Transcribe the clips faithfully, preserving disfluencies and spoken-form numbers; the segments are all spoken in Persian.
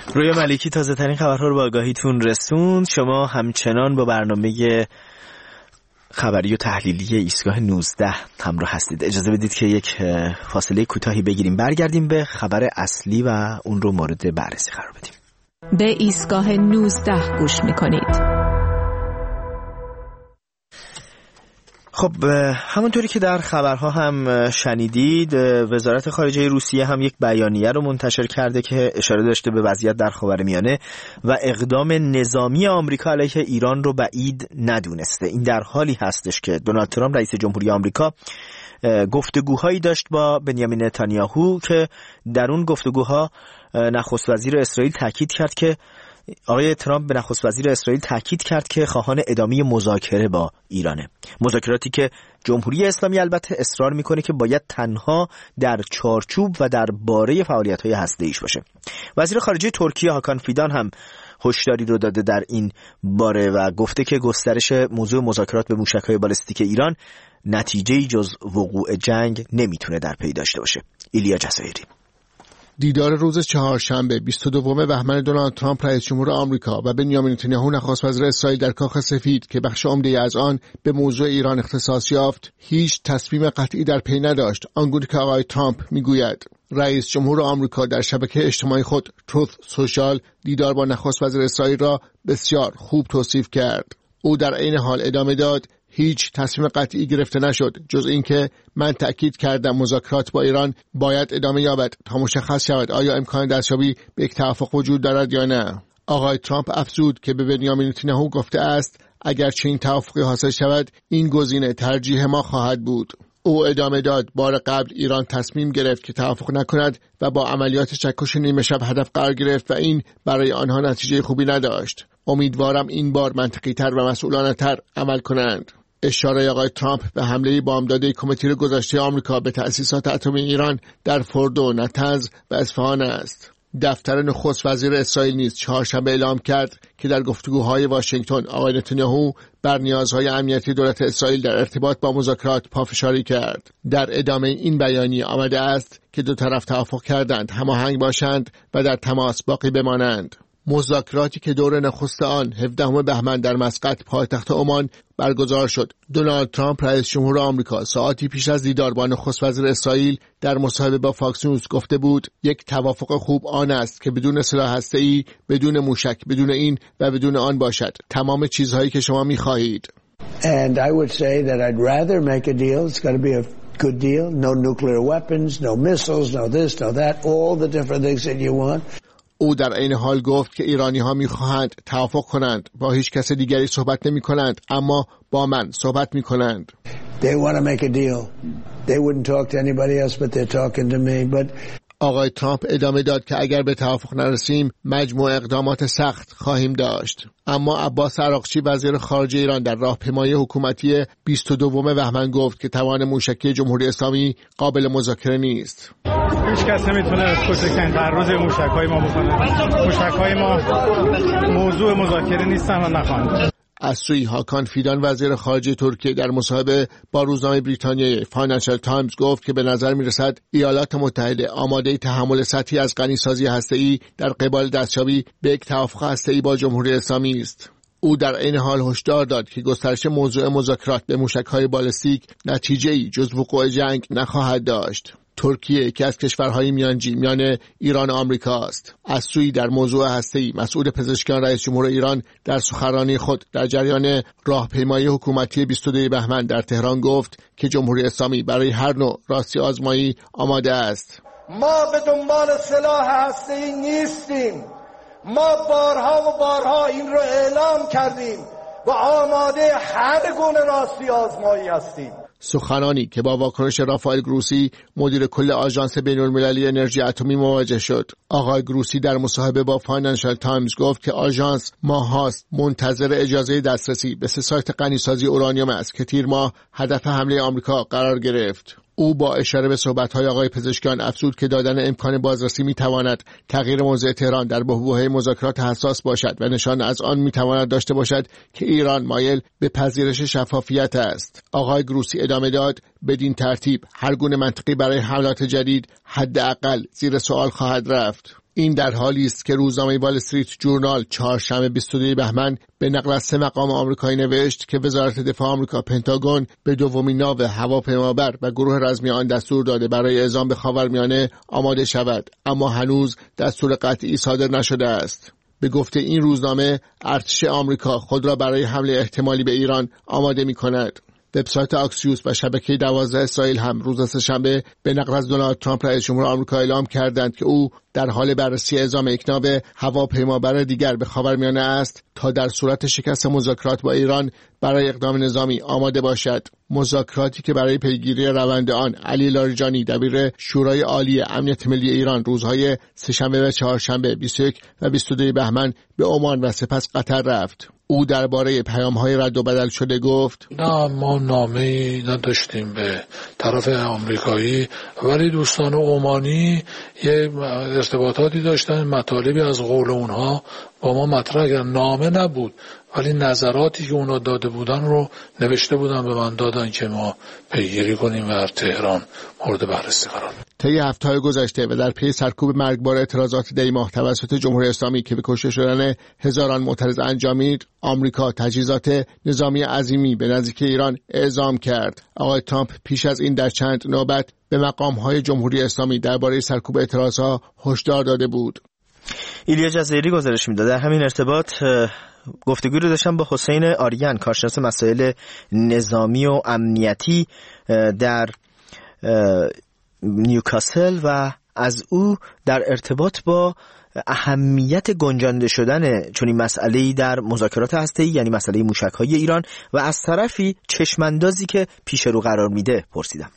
رویا ملکی تازه ترین خبرها رو با آگاهیتون رسوند. شما همچنان با برنامه خبری و تحلیلی ایستگاه نوزده همراه هستید. اجازه بدید که یک فاصله کوتاهی بگیریم، برگردیم به خبر اصلی و اون رو مورد بررسی قرار بدیم. به ایستگاه نوزده گوش میکنید. خب همونطوری که در خبرها هم شنیدید، وزارت خارجه روسیه هم یک بیانیه رو منتشر کرده که اشاره داشته به وضعیت در خاورمیانه و اقدام نظامی آمریکا علیه ایران رو بعید ندونسته. این در حالی هستش که دونالد ترامپ رئیس جمهوری آمریکا گفتگوهایی داشت با بنیامین نتانیاهو که در اون گفتگوها نخست وزیر اسرائیل تاکید کرد که آقای ترامپ به نخست وزیر اسرائیل تاکید کرد که خواهان ادامه مذاکره با ایرانه. مذاکراتی که جمهوری اسلامی البته اصرار میکنه که باید تنها در چارچوب و در باره فعالیت‌های هسته‌ایش باشه. وزیر خارجه ترکیه هاکان فیدان هم هشداری رو داده در این باره و گفته که گسترش موضوع مذاکرات به موشک‌های بالستیک ایران نتیجه‌ای جز وقوع جنگ نمیتونه در پی داشته باشه. ایلیا جزایری. دیدار روز چهارشنبه بیست و دوم بهمن دونالد ترامپ رئیس جمهور آمریکا و بنیامین نتانیاهو نخست وزیر اسرائیل در کاخ سفید که بخش عمده از آن به موضوع ایران اختصاص یافت، هیچ تصمیم قطعی در پی نداشت. آنگونه که آقای ترامپ میگوید. رئیس جمهور آمریکا در شبکه اجتماعی خود تروث سوشال دیدار با نخست وزیر اسرائیل را بسیار خوب توصیف کرد. او در عین حال ادامه داد هیچ تصمیم قطعی گرفته نشد جز اینکه من تأکید کردم مذاکرات با ایران باید ادامه یابد تا مشخص شود آیا امکان دستیابی به یک توافق وجود دارد یا نه. آقای ترامپ افزود که به بنیامین نتانیاهو گفته است اگر چنین توافقی حاصل شود این گزینه ترجیح ما خواهد بود. او ادامه داد بار قبل ایران تصمیم گرفت که توافق نکند و با عملیات چکش نیمه شب هدف قرار گرفت و این برای آنها نتیجه خوبی نداشت. امیدوارم این بار منطقی تر و مسئولانه تر عمل کنند. اشاره آقای ترامپ به حمله بامداده کمیته گذشته آمریکا به تأسیسات اتمی ایران در فوردو، نتنز و اصفهان است. دفتر نخست وزیر اسرائیل نیز چهارشنبه اعلام کرد که در گفتگوهای واشنگتن آقای نتانیاهو بر نیازهای امنیتی دولت اسرائیل در ارتباط با مذاکرات پافشاری کرد. در ادامه این بیانیه آمده است که دو طرف توافق کردند هماهنگ باشند و در تماس باقی بمانند. مذاکراتی که دور نخست آن هفدهم بهمن در مسقط پایتخت عمان برگزار شد. دونالد ترامپ رئیس جمهور آمریکا ساعتی پیش از دیدار با نخست وزیر اسرائیل در مصاحبه با فاکس نیوز گفته بود یک توافق خوب آن است که بدون سلاح هسته‌ای، بدون موشک، بدون این و بدون آن باشد. تمام چیزهایی که شما می‌خواهید. And I would say that I'd rather make a deal. It's got to be a good deal. No nuclear weapons, no missiles, no this, no that, all the different things that you want. او در عین حال گفت که ایرانی ها می خواهند توافق کنند، با هیچ کس دیگری صحبت نمی کنند، اما با من صحبت می کنند. They want to make a deal. They wouldn't talk to anybody else but they're talking to me. But آقای ترامپ ادامه داد که اگر به توافق نرسیم مجموع اقدامات سخت خواهیم داشت. اما عباس عراقچی وزیر خارجه ایران در راهپیمایی حکومتی بیست و دوم بهمن گفت که توان موشکی جمهوری اسلامی قابل مذاکره نیست. هیچ کس نمیتونه کوچکترین تعرض موشک‌های ما بکنه. موشک‌های ما موضوع مذاکره نیستن و نخواهند. از سوی هاکان فیدان وزیر خارجه ترکیه در مصاحبه با روزنامه بریتانیایی فاینانشال تایمز گفت که به نظر می‌رسد ایالات متحده آماده تحمل سطحی از غنیسازی هسته‌ای در قبال دستیابی به یک توافق هسته‌ای با جمهوری اسلامی است. او در عین حال هشدار داد که گسترش موضوع مذاکرات به موشک‌های بالستیک نتیجه‌ای جز وقوع جنگ نخواهد داشت. ترکیه یکی از کشورهای میانجی میان ایران و آمریکا است. از سوی در موضوع هسته‌ای مسئول پزشکیان رئیس جمهور ایران در سخنرانی خود در جریان راهپیمایی حکومتی بیست و دو بهمن در تهران گفت که جمهوری اسلامی برای هر نوع راستی آزمایی آماده است. ما به دنبال سلاح هسته‌ای نیستیم. ما بارها و بارها این رو اعلام کردیم و آماده هر گونه راستی آزمایی هستیم. سخنانی که با واکنش رافائل گروسی مدیر کل آژانس بین‌المللی انرژی اتمی مواجه شد. آقای گروسی در مصاحبه با فاینانشال تایمز گفت که آژانس ماهاست منتظر اجازه دسترسی به سه سایت غنیسازی اورانیوم است که تیر ماه هدف حمله آمریکا قرار گرفت. او با اشاره به صحبت‌های آقای پزشکیان افزود که دادن امکان بازرسی می‌تواند تغییر موضع تهران در بحبوحه مذاکرات حساس باشد و نشان از آن می‌تواند داشته باشد که ایران مایل به پذیرش شفافیت است. آقای گروسی ادامه داد بدین ترتیب هر گونه منطقی برای حملات جدید حداقل زیر سوال خواهد رفت. این در حالی است که روزنامه وال استریت جورنال چهارشنبه بیست و دو بهمن به نقل از سه مقام آمریکایی نوشت که وزارت دفاع آمریکا پنتاگون به دومین ناو هواپیمابر و گروه رزمی آن دستور داده برای اعزام به خاورمیانه آماده شود، اما هنوز دستور قطعی صادر نشده است. به گفته این روزنامه، ارتش آمریکا خود را برای حمله احتمالی به ایران آماده می‌کند. وبسایت آکسیوس و شبکه دوازده اسرائیل هم روز سه‌شنبه به نقل از دونالد ترامپ رئیس جمهور آمریکا اعلام کردند که او در حال بررسی اعزام یک ناو هواپیمابر دیگر به خاورمیانه است تا در صورت شکست مذاکرات با ایران برای اقدام نظامی آماده باشد. مذاکراتی که برای پیگیری روند آن علی لاریجانی دبیر شورای عالی امنیت ملی ایران روزهای سه‌شنبه و چهارشنبه بیست و یک و بیست و دو بهمن به عمان و سپس قطر رفت. او درباره پیام‌های رد و بدل شده گفت: نه، ما نامه‌ای نداشتیم به طرف آمریکایی، ولی دوستان عمانی یه ارتباطاتی داشتن، مطالبی از قول اونها با ما مطرح کردن. نامه نبود ولی نظراتی که اونا داده بودن رو نوشته بودن به من دادن که ما پیگیری کنیم و تهران مورد بررسی قرار بدیم. طی هفته‌های گذشته و در پی سرکوب مرگبار اعتراضات دی ماه توسط جمهوری اسلامی که به کشته شدن هزاران معترض انجامید، آمریکا تجهیزات نظامی عظیمی به نزدیکی ایران اعزام کرد. آقای ترامپ پیش از این در چند نوبت به مقام‌های جمهوری اسلامی درباره سرکوب اعتراضها هشدار داده بود. ایلیا جزایری گزارش می‌داد. در همین ارتباط گفتگوی رو داشتم با حسین آریان، کارشناس مسائل نظامی و امنیتی در نیوکاسل، و از او در ارتباط با اهمیت گنجانده شدن چنین مسئله‌ای در مذاکرات هسته‌ای، یعنی مسئله موشک‌های ایران، و از طرفی چشم‌اندازی که پیش رو قرار میده پرسیدم.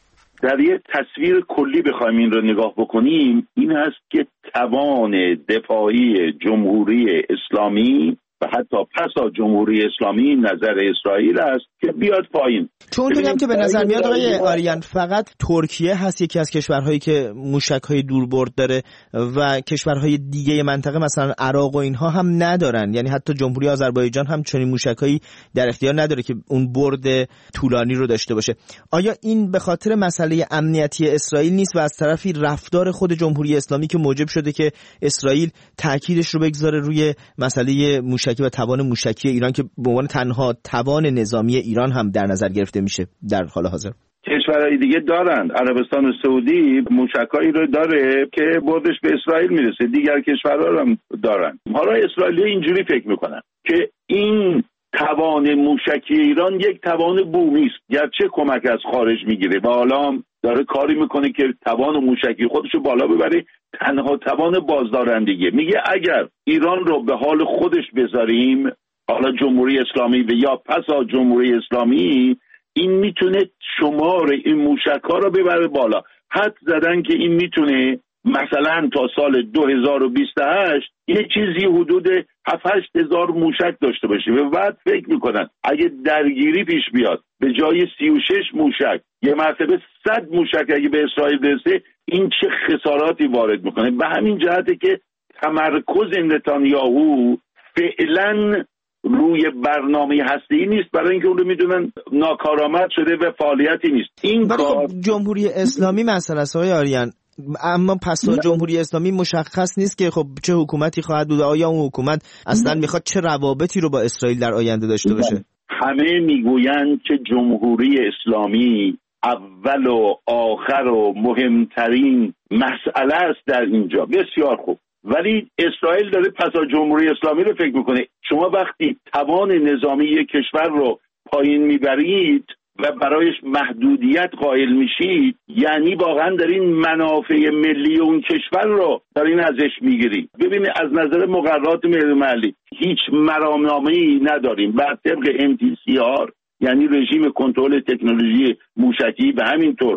در یه تصویر کلی بخوایم این رو نگاه بکنیم، این هست که توان دفاعی جمهوری اسلامی و حتی پس از جمهوری اسلامی نظر اسرائیل است که بیاد پایین. چون دیدم که به نظر میاد آقای آریان فقط ترکیه هست یکی از کشورهایی که موشک‌های دوربرد داره و کشورهای دیگه منطقه مثلا عراق و اینها هم ندارن، یعنی حتی جمهوری آذربایجان هم چنین موشک‌هایی در اختیار نداره که اون برد طولانی رو داشته باشه. آیا این به خاطر مسئله امنیتی اسرائیل نیست و از طرفی رفتار خود جمهوری اسلامی که موجب شده که اسرائیل تاکیدش رو بگذاره روی مسئله موشکی و توان موشکی ایران که به عنوان تنها توان نظامی ایران هم در نظر گرفته میشه در حال حاضر؟ کشورهای دیگه دارند. عربستان سعودی موشکایی رو داره که بردش به اسرائیل میرسه، دیگر کشورها هم دارن. حالا اسرائیلی اینجوری فکر میکنن که این توان موشکی ایران یک توان بومی است، گرچه کمک از خارج میگیره و حالا داره کاری میکنه که توان موشکی خودشو بالا ببره، تنها توان بازدارندگی. میگه اگر ایران رو به حال خودش بذاریم، حالا جمهوری اسلامی و یا پس از جمهوری اسلامی، این میتونه شمار این موشک‌ها رو ببره بالا. حد زدن که این میتونه مثلا تا سال دو هزار و بیست و هشت یه چیزی حدود هفت هشت هزار موشک داشته باشه و بعد فکر میکنن اگه درگیری پیش بیاد به جای سی و شش موشک یه مرتبه صد موشک اگه به اسرائیل برسه، این چه خساراتی وارد میکنه. به همین جهته که تمرکز نتانیاهو فعلا روی برنامه هسته‌ای نیست، برای اینکه اون رو میدونن ناکارآمد شده و فعالیتی نیست. این کار جمهوری اسلامی مسئله است آقای آریان، اما پس از جمهوری اسلامی مشخص نیست که خب چه حکومتی خواهد بود، آیا اون حکومت اصلا میخواد چه روابطی رو با اسرائیل در آینده داشته باشه. همه میگویند که جمهوری اسلامی اول و آخر و مهمترین مسئله است در اینجا. بسیار خوب، ولی اسرائیل داره پس از جمهوری اسلامی رو فکر میکنه. شما وقتی توان نظامی یک کشور رو پایین میبرید و برایش محدودیت قائل میشید، یعنی واقعا دارین منافع ملی اون کشور رو دارین ازش میگیرید. ببینید از نظر مقررات ملی محلی هیچ مرامنامه‌ای نداریم بر طبق ام تی سی آر، یعنی رژیم کنترل تکنولوژی موشکی، و همینطور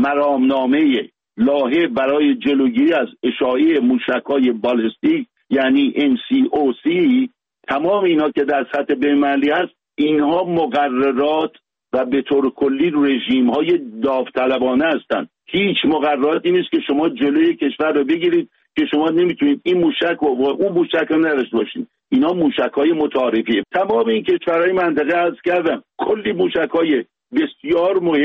مرامنامه لایحه برای جلوگیری از اشاعه موشک‌های بالستیک یعنی ام سی او سی. تمام اینا که در سطح بین‌المللی هست، اینها مقررات و به طور کلی رژیم‌های داوطلبانه هستند. هیچ مقرراتی نیست که شما جلوی کشور رو بگیرید که شما نمیتونید این موشک و اون موشک رو نداشته باشید. اینا موشک‌های متعارفیه. تمام این کشورهای منطقه از کردم کلی موشک‌های بسیار مهم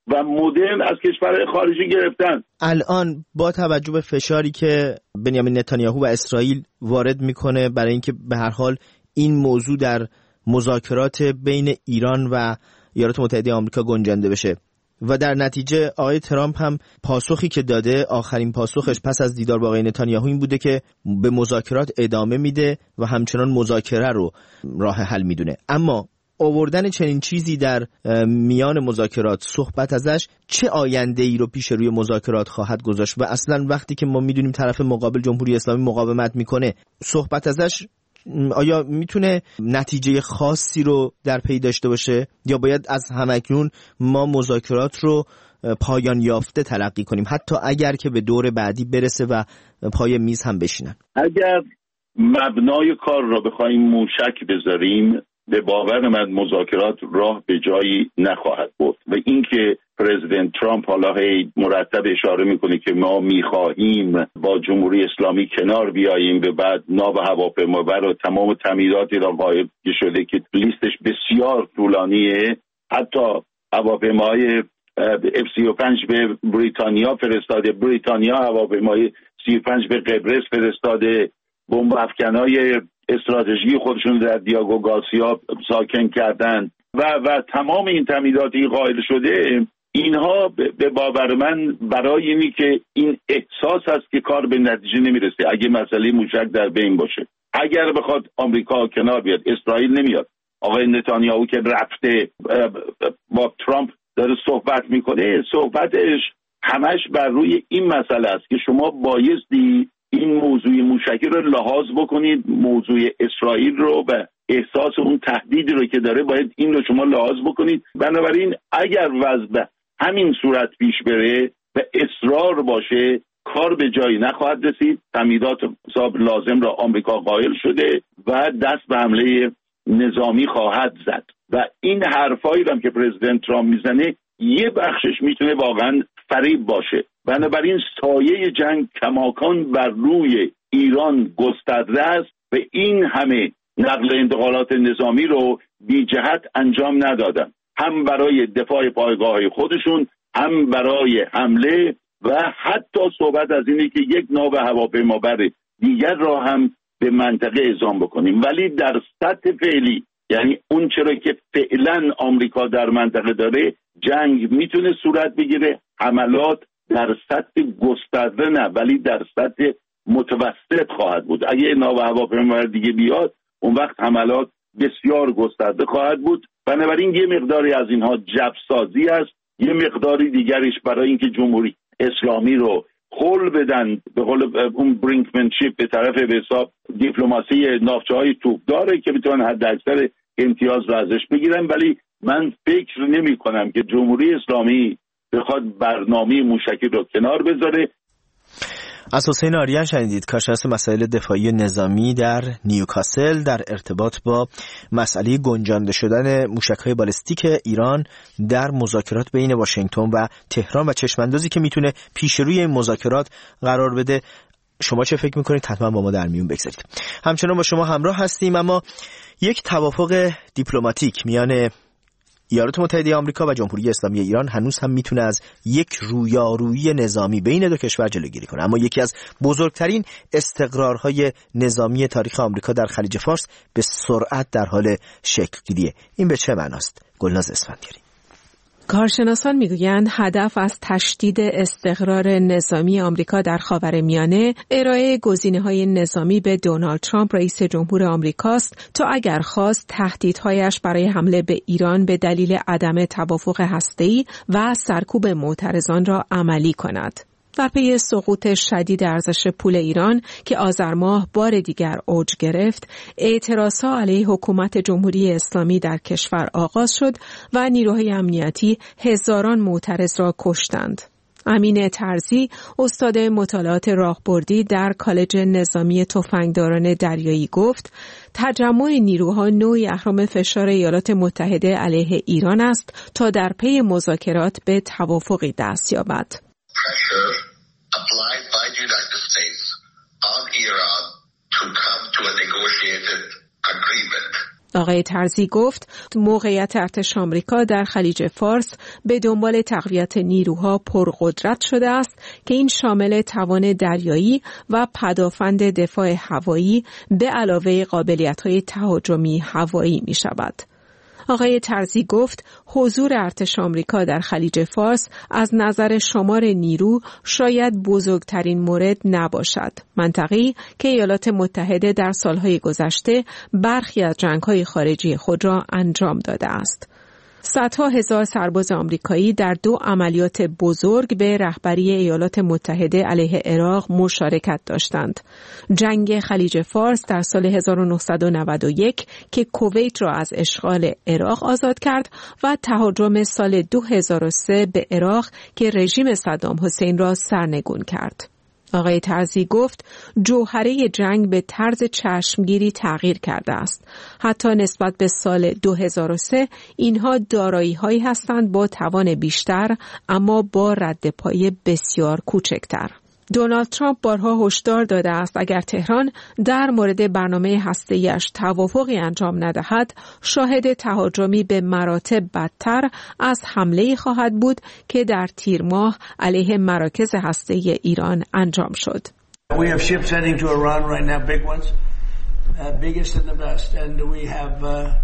و مدرن از کشورهای خارجی گرفتن. الان با توجه به فشاری که بنیامین نتانیاهو و اسرائیل وارد میکنه برای اینکه به هر حال این موضوع در مذاکرات بین ایران و ایالات متحده آمریکا گنجانده بشه و در نتیجه آقای ترامپ هم پاسخی که داده، آخرین پاسخش پس از دیدار با آقای نتانیاهو این بوده که به مذاکرات ادامه میده و همچنان مذاکره رو راه حل میدونه. اما آوردن چنین چیزی در میان مذاکرات، صحبت ازش، چه آینده ای رو پیش روی مذاکرات خواهد گذاشت؟ و اصلا وقتی که ما میدونیم طرف مقابل جمهوری اسلامی مقاومت میکنه، صحبت ازش آیا میتونه نتیجه خاصی رو در پی داشته باشه یا باید از همکنون ما مذاکرات رو پایان یافته تلقی کنیم، حتی اگر که به دور بعدی برسه و پای میز هم بشینن؟ اگر مبنای کار رو بخوایم موشک بذاریم، به باور من مذاکرات راه به جایی نخواهد برد. و اینکه پرزیدنت ترامپ حالا هی مرتب اشاره میکنه که ما میخواهیم با جمهوری اسلامی کنار بیاییم و بعد ناو هواپیمابر و تمام تمهیداتی را قائل شده که لیستش بسیار طولانیه، حتی هواپیماهای اف سی و پنج به بریتانیا فرستاده، بریتانیا هواپیمای سی و پنج به قبرس فرستاده، بمب افکنای استراتژی خودشون در دیاگو گارسیا ساکن کردن و و تمام این تمهیداتی قائل شده. اینها به باور من برای اینی که این احساس هست که کار به نتیجه نمیرسه اگه مسئله موشک در بین باشه. اگر بخواد آمریکا کنار بیاد، اسرائیل نمیاد. آقای نتانیاهو که رفته با ترامپ داره صحبت میکنه، صحبتش همش بر روی این مسئله است که شما بایستی این موضوع موشکی رو لحاظ بکنید، موضوع اسرائیل رو و احساس اون تهدیدی رو که داره باید این رو شما لحاظ بکنید. بنابراین اگر وضع به همین صورت پیش بره و اصرار باشه، کار به جایی نخواهد رسید. تمهیدات حساب لازم را آمریکا قائل شده و دست به حمله نظامی خواهد زد و این حرفایی هم که پرزیدنت ترامپ میزنه یه بخشش میتونه واقعا فریب باشه. بنابراین سایه جنگ کماکان بر روی ایران گسترده است و این همه نقل انتقالات نظامی رو بی جهت انجام ندادن، هم برای دفاع پایگاه خودشون، هم برای حمله و حتی صحبت از اینه که یک ناو هواپیمابر دیگر را هم به منطقه اعزام بکنیم. ولی در سطح فعلی، یعنی اون چرا که فعلا آمریکا در منطقه داره، جنگ میتونه صورت بگیره، حملات در سطح گسترده نه ولی در سطح متوسط خواهد بود. اگه ناو هواپیمابر دیگه بیاد، اون وقت حملات بسیار گسترده خواهد بود. بنابراین یه مقداری از اینها جبر سازی است، یه مقداری دیگرش برای اینکه جمهوری اسلامی رو خل بدن، به قول اون برینکمنشیپ به طرف به حساب دیپلماسی ناوچه‌های توپداره که بتونن حد اکثر امتیاز رو ازش بگیرن. ولی من فکر نمی کنم که جمهوری اسلامی بخواد برنامه موشکی رو کنار بذاره. از حسین آریان شنیدید، کارشناس مسائل دفاعی نظامی در نیوکاسل، در ارتباط با مسئله گنجانده شدن موشک‌های بالستیک ایران در مذاکرات بین واشنگتن و تهران و چشم‌اندازی که میتونه پیش روی این مذاکرات قرار بده. شما چه فکر میکنید؟ حتما با ما در میون بگذارید. همچنان با شما همراه هستیم. اما یک توافق دیپلماتیک میان ایالات متحده آمریکا و جمهوری اسلامی ایران هنوز هم میتونه از یک رویارویی نظامی بین دو کشور جلوگیری کنه، اما یکی از بزرگترین استقرارهای نظامی تاریخ آمریکا در خلیج فارس به سرعت در حال شکل گیریه. این به چه معناست؟ گلناز اسفندیاری. کارشناسان میگویند هدف از تشدید استقرار نظامی آمریکا در خاورمیانه ارائه گزینه‌های نظامی به دونالد ترامپ رئیس جمهور آمریکاست تا اگر خواست تهدیدهایش برای حمله به ایران به دلیل عدم توافق هسته‌ای و سرکوب معترضان را عملی کند. در پی سقوط شدید ارزش پول ایران که آذر ماه بار دیگر اوج گرفت، اعتراضها علیه حکومت جمهوری اسلامی در کشور آغاز شد و نیروهای امنیتی هزاران معترض را کشتند. امین ترزی، استاد مطالعات راهبردی در کالج نظامی تفنگداران دریایی گفت: تجمع نیروها نوعی اهرم فشار ایالات متحده علیه ایران است تا در پی مذاکرات به توافقی دست یابد. Pressure applied by the United States on Iran to come to a negotiated agreement. آقای ترزی گفت موقعیت ارتش آمریکا در خلیج فارس به دنبال تقویت نیروها پرقدرت شده است که این شامل توان دریایی و پدافند دفاع هوایی به علاوه قابلیت‌های تهاجمی هوایی می شود. آقای ترزی گفت حضور ارتش آمریکا در خلیج فارس از نظر شمار نیرو شاید بزرگترین مورد نباشد. منطقه‌ای که ایالات متحده در سالهای گذشته برخی از جنگ‌های خارجی خود را انجام داده است. صدها هزار سرباز آمریکایی در دو عملیات بزرگ به رهبری ایالات متحده علیه عراق مشارکت داشتند. جنگ خلیج فارس در سال هزار و نهصد و نود و یک که کویت را از اشغال عراق آزاد کرد و تهاجم سال دو هزار و سه به عراق که رژیم صدام حسین را سرنگون کرد. آقای ترزی گفت جوهره جنگ به طرز چشمگیری تغییر کرده است. حتی نسبت به سال دو هزار و سه اینها دارایی‌هایی هستند با توان بیشتر اما با رد پای بسیار کوچکتر. دونالد ترامپ بارها هشدار داده است اگر تهران در مورد برنامه هسته‌ایش توافقی انجام ندهد، شاهد تهاجمی به مراتب بدتر از حمله‌ای خواهد بود که در تیر ماه علیه مراکز هسته‌ای ایران انجام شد. We have ships heading to Iran right now, big ones, uh, biggest and the best, and we have uh...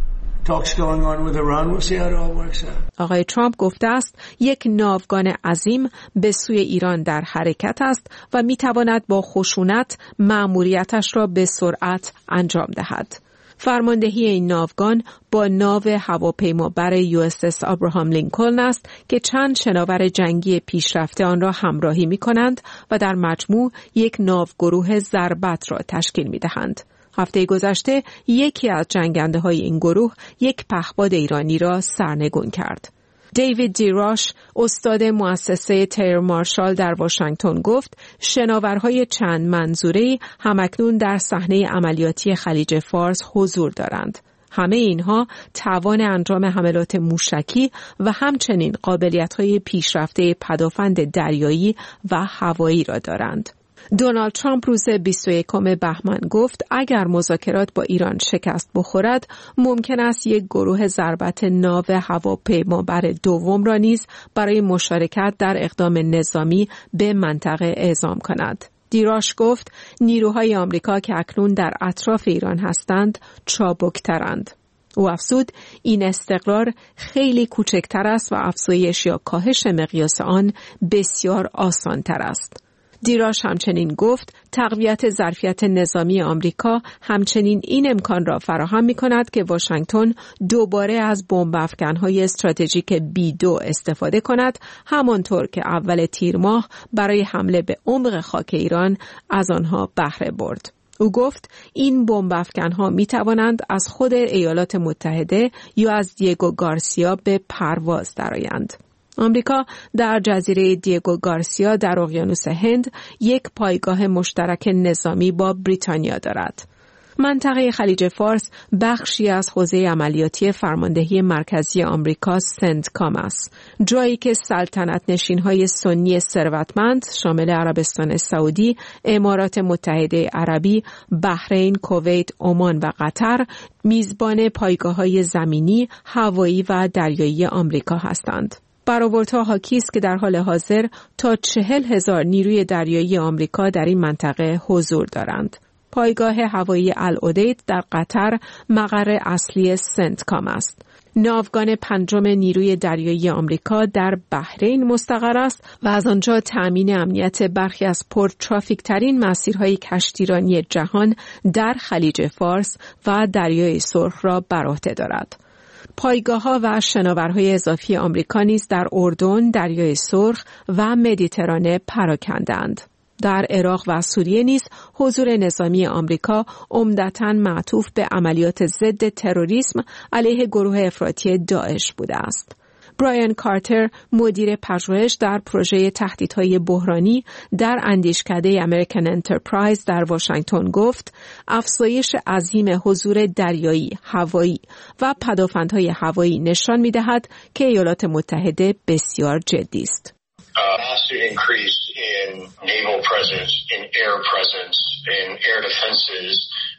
talks going on with Iran. We'll see how it all works out. آقای ترامپ گفته است یک ناوگان عظیم به سوی ایران در حرکت است و میتواند با خشونت مأموریتش را به سرعت انجام دهد. فرماندهی این ناوگان با ناو هواپیمابر یو اس اس آبراهام لینکلن است که چند شناور جنگی پیشرفته آن را همراهی می کنند و در مجموع یک ناوگروه ضربت را تشکیل می دهند. هفته گذشته یکی از جنگنده های این گروه یک پهپاد ایرانی را سرنگون کرد. دیوید دیراش، استاد مؤسسه تیر مارشال در واشنگتن گفت شناورهای چند منظوره‌ای همکنون در صحنه عملیاتی خلیج فارس حضور دارند. همه اینها توان انجام حملات موشکی و همچنین قابلیت‌های پیشرفته پدافند دریایی و هوایی را دارند. دونالد ترامپ روز بیست و یکم بهمن گفت اگر مذاکرات با ایران شکست بخورد ممکن است یک گروه ضربت ناو هواپیمابر دوم را نیز برای مشارکت در اقدام نظامی به منطقه اعزام کند. دیراش گفت نیروهای آمریکا که اکنون در اطراف ایران هستند چابکترند. او افزود این استقرار خیلی کوچکتر است و افزایش یا کاهش مقیاس آن بسیار آسانتر است. دیراش همچنین گفت تقویت ظرفیت نظامی آمریکا همچنین این امکان را فراهم می کند که واشنگتن دوباره از بمب افکن‌های استراتژیک بی دو استفاده کند، همانطور که اول تیر ماه برای حمله به عمق خاک ایران از آنها بهره برد. او گفت این بمب افکن‌ها می توانند از خود ایالات متحده یا از دیگو گارسیا به پرواز درآیند. آمریکا در جزیره دیگو گارسیا در اقیانوس هند یک پایگاه مشترک نظامی با بریتانیا دارد. منطقه خلیج فارس بخشی از حوزه عملیاتی فرماندهی مرکزی آمریکا سنتکام است، جایی که سلطنت نشین‌های سنی ثروتمند شامل عربستان سعودی، امارات متحده عربی، بحرین، کویت، عمان و قطر میزبان پایگاه‌های زمینی، هوایی و دریایی آمریکا هستند. برآوردها حاکی است که در حال حاضر تا چهل هزار نیروی دریایی آمریکا در این منطقه حضور دارند. پایگاه هوایی العدید در قطر مقر اصلی سنتکام است. ناوگان پنجم نیروی دریایی آمریکا در بحرین مستقر است و از آنجا تأمین امنیت برخی از پرترافیک ترین مسیرهای کشتیرانی جهان در خلیج فارس و دریای سرخ را بر عهده دارد. پایگاه‌ها و شناورهای اضافی آمریکا نیز در اردن، دریای سرخ و مدیترانه پراکنده‌اند. در عراق و سوریه نیز حضور نظامی آمریکا عمدتاً معطوف به عملیات ضد تروریسم علیه گروه افراطی داعش بوده است. برایان کارتر، مدیر پژوهش در پروژه تهدیدهای بحرانی در اندیشکده امریکن انترپرایز در واشنگتن گفت افزایش عظیم حضور دریایی، هوایی و پدافندهای هوایی نشان می‌دهد که ایالات متحده بسیار جدی است. Massive increase in naval presence, in air presence, in air defenses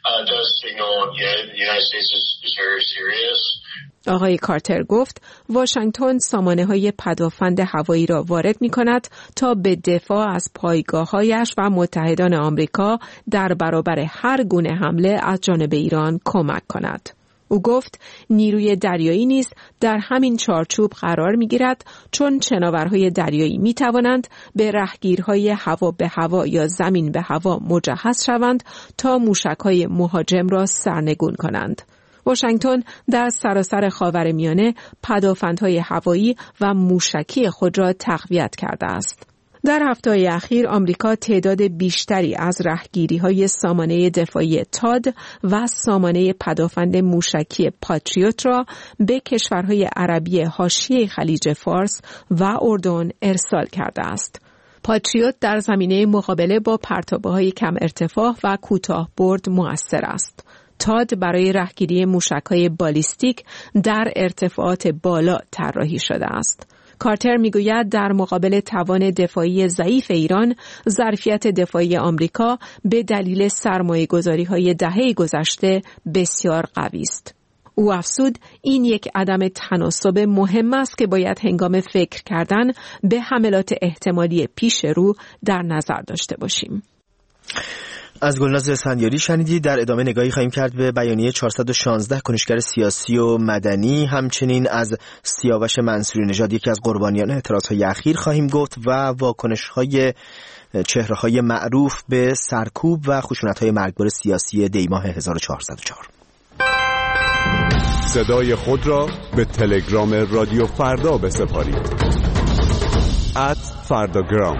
uh, does signal, yeah, the United States is, is very serious. آقای کارتر گفت واشنگتن سامانه‌های پدافند هوایی را وارد می‌کند تا به دفاع از پایگاه‌هایش و متحدان آمریکا در برابر هر گونه حمله از جانب ایران کمک کند. او گفت نیروی دریایی نیز در همین چارچوب قرار می‌گیرد چون شناورهای دریایی می‌توانند به رهگیرهای هوا به هوا یا زمین به هوا مجهز شوند تا موشک‌های مهاجم را سرنگون کنند. واشنگتن در سراسر خاورمیانه پدافندهای هوایی و موشکی خود را تقویت کرده است. در هفته‌های اخیر آمریکا تعداد بیشتری از رهگیری‌های سامانه دفاعی تاد و سامانه پدافند موشکی پاتریوت را به کشورهای عربی حاشیه خلیج فارس و اردن ارسال کرده است. پاتریوت در زمینه مقابله با پرتابه‌های کم ارتفاع و کوتاه برد مؤثر است. تاد برای رهگیری موشک‌های بالیستیک در ارتفاعات بالا طراحی شده است. کارتر میگوید در مقابل توان دفاعی ضعیف ایران، ظرفیت دفاعی آمریکا به دلیل سرمایه‌گذاری‌های دهه گذشته بسیار قوی است. او افزود این یک عدم تناسب مهم است که باید هنگام فکر کردن به حملات احتمالی پیش رو در نظر داشته باشیم. از گلناز اسفندیاری شنیدید. در ادامه نگاهی خواهیم کرد به بیانیه چهارصد و شانزده کنشگر سیاسی و مدنی، همچنین از سیاوش منصوری نژاد یکی از قربانیان اعتراضهای اخیر خواهیم گفت و واکنش‌های چهره‌های معروف به سرکوب و خشونت‌های مرگبار سیاسی دیماه هزار و چهارصد و چهار. صدای خود را به تلگرام رادیو فردا بسپارید. ات فرداگرام.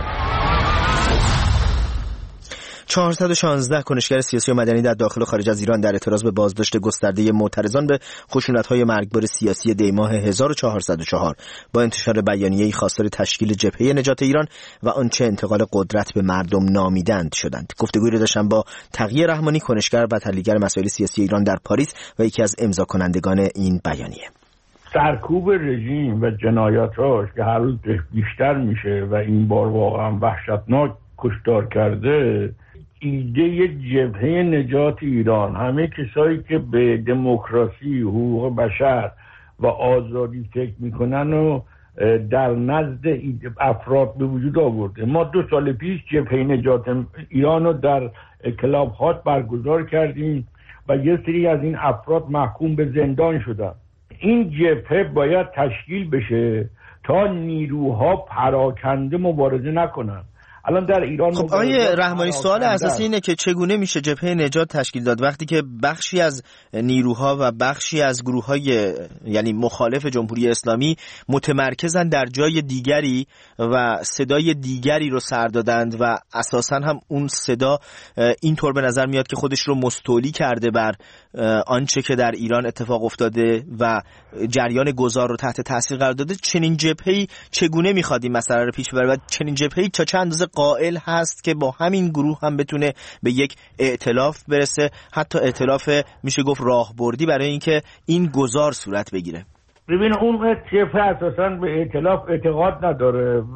چهارصد و شانزده کنشگر سیاسی و مدنی در داخل و خارج از ایران در اعتراض به بازداشت گسترده معترضان به خشونت‌های مرگبار سیاسی دیماه هزار و چهارصد و چهار با انتشار بیانیه‌ای خواستار تشکیل جبهه نجات ایران و آنچه انتقال قدرت به مردم نامیدند شدند. گفتگویی را داشتم با تقی رحمانی، کنشگر و تحلیلگر مسائل سیاسی ایران در پاریس و یکی از امضا کنندگان این بیانیه. سرکوب رژیم و جنایاتاش که هر روز بیشتر میشه و این بار واقعا وحشتناک کشتار کرده، ایده جبهه نجات ایران، همه کسایی که به دموکراسی، حقوق بشر و آزادی فکر میکنن و در نزد افراد به وجود آورده. ما دو سال پیش جبهه نجات ایران رو در کلاب هاوس برگزار کردیم و یه سری از این افراد محکوم به زندان شدن. این جبهه باید تشکیل بشه تا نیروها پراکنده مبارزه نکنن. الان در ایران خب آیه رحمانی، سوال اساسی اینه که چگونه میشه جبهه نجات تشکیل داد وقتی که بخشی از نیروها و بخشی از گروه‌های یعنی مخالف جمهوری اسلامی متمرکزن در جای دیگری و صدای دیگری رو سر دادند و اساساً هم اون صدا اینطور به نظر میاد که خودش رو مستولی کرده بر آنچه که در ایران اتفاق افتاده و جریان گذار رو تحت تاثیر قرار داده. چنین جبهه‌ای چگونه می‌خواد این مسئله رو پیش ببره و چنین جبهه‌ای تا چند اندازه قائل هست که با همین گروه هم بتونه به یک ائتلاف برسه، حتی ائتلاف میشه گفت راهبردی برای اینکه این گذار صورت بگیره؟ ببین اون جبهه اساساً به ائتلاف اعتقاد نداره و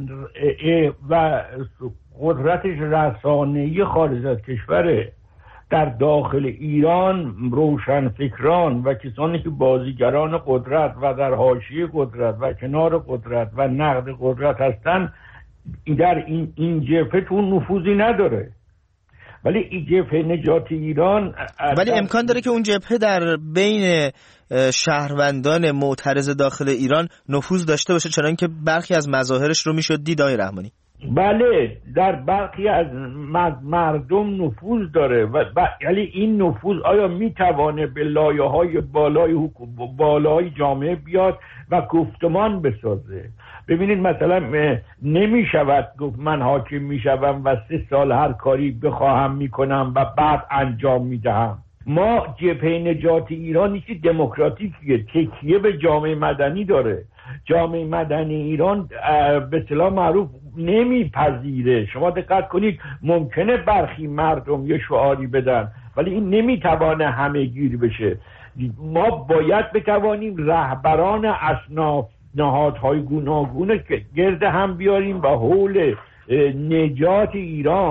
و قدرتش رسانه‌ای خارج از کشوره. در داخل ایران روشنفکران و کسانی که بازیگران قدرت و در حاشیه قدرت و کنار قدرت و نقد قدرت هستن در این این جبهه چون نفوذی نداره. ولی این جبهه نجات ایران ولی امکان داره که اون جبهه در بین شهروندان معترض داخل ایران نفوذ داشته باشه، چنان که برخی از مظاهرش رو میشد دید آقای رحمانی. بله، در برخی از مردم نفوذ داره و یعنی این نفوذ آیا میتوانه به لایه‌های بالای حکومت بالای جامعه بیاد و گفتمان بسازه؟ ببینید مثلا نمیشود گفت من حاکم میشوم و سه سال هر کاری بخواهم میکنم و بعد انجام میدهم. ما جبهه نجات ایران یکی دموکراتیکیه، تکیه به جامعه مدنی داره. جامعه مدنی ایران به اصطلاح معروف نمیپذیره. شما دقت کنید ممکنه برخی مردم یه شعاری بدن ولی این نمیتوانه همه گیر بشه. ما باید بتوانیم رهبران اصناف نهادهای گوناگون که گرد هم بیاریم و حول نجات ایران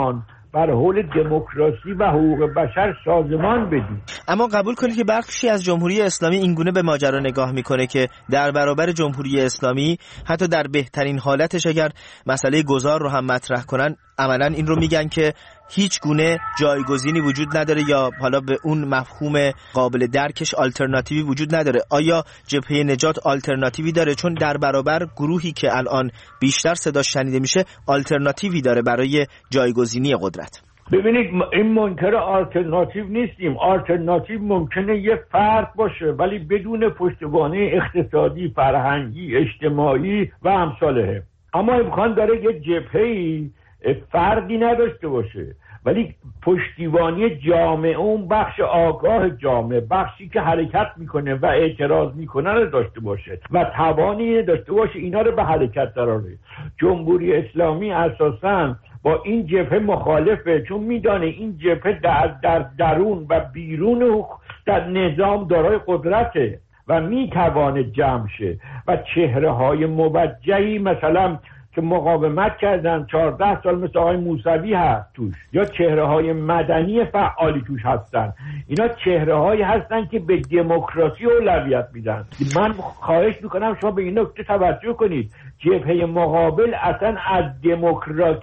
بر حول دموکراسی و حقوق بشر سازمان بدیم. اما قبول کنید که بخشی از جمهوری اسلامی اینگونه به ماجرا نگاه میکنه که در برابر جمهوری اسلامی حتی در بهترین حالتش اگر مسئله گذار رو هم مطرح کنن عملا این رو میگن که هیچ گونه جایگزینی وجود نداره یا حالا به اون مفهوم قابل درکش آلترناتیوی وجود نداره. آیا جبهه نجات آلترناتیوی داره؟ چون در برابر گروهی که الان بیشتر صدا شنیده میشه آلترناتیوی داره برای جایگزینی قدرت. ببینید این منکر آلترناتیو نیستیم. آلترناتیو ممکنه یه فرد باشه ولی بدون پشتوانه اقتصادی، فرهنگی، اجتماعی و امثاله. اما امکان داره یه جبهه‌ای فردی نداشته باشه ولی پشتیبانی جامعه، اون بخش آگاه جامعه، بخشی که حرکت میکنه و اعتراض میکنه رو داشته باشه و توانی داشته باشه اینا رو به حرکت دراره. جمهوری اسلامی اساساً با این جبهه مخالفه چون میدانه این جبهه در, در درون و بیرون در نظام دارای قدرته و میتوانه جمع شه و چهره های موجهی مثلا که مقاومت کردن چهارده سال مثل آقای موسوی هست توش، یا چهره های مدنی فعالی توش هستن. اینا چهره هایی هستن که به دموکراسی اولویت میدن. من خواهش میکنم شما به این نکته توجه کنید. جبهه مقابل اصلا از دموکراسی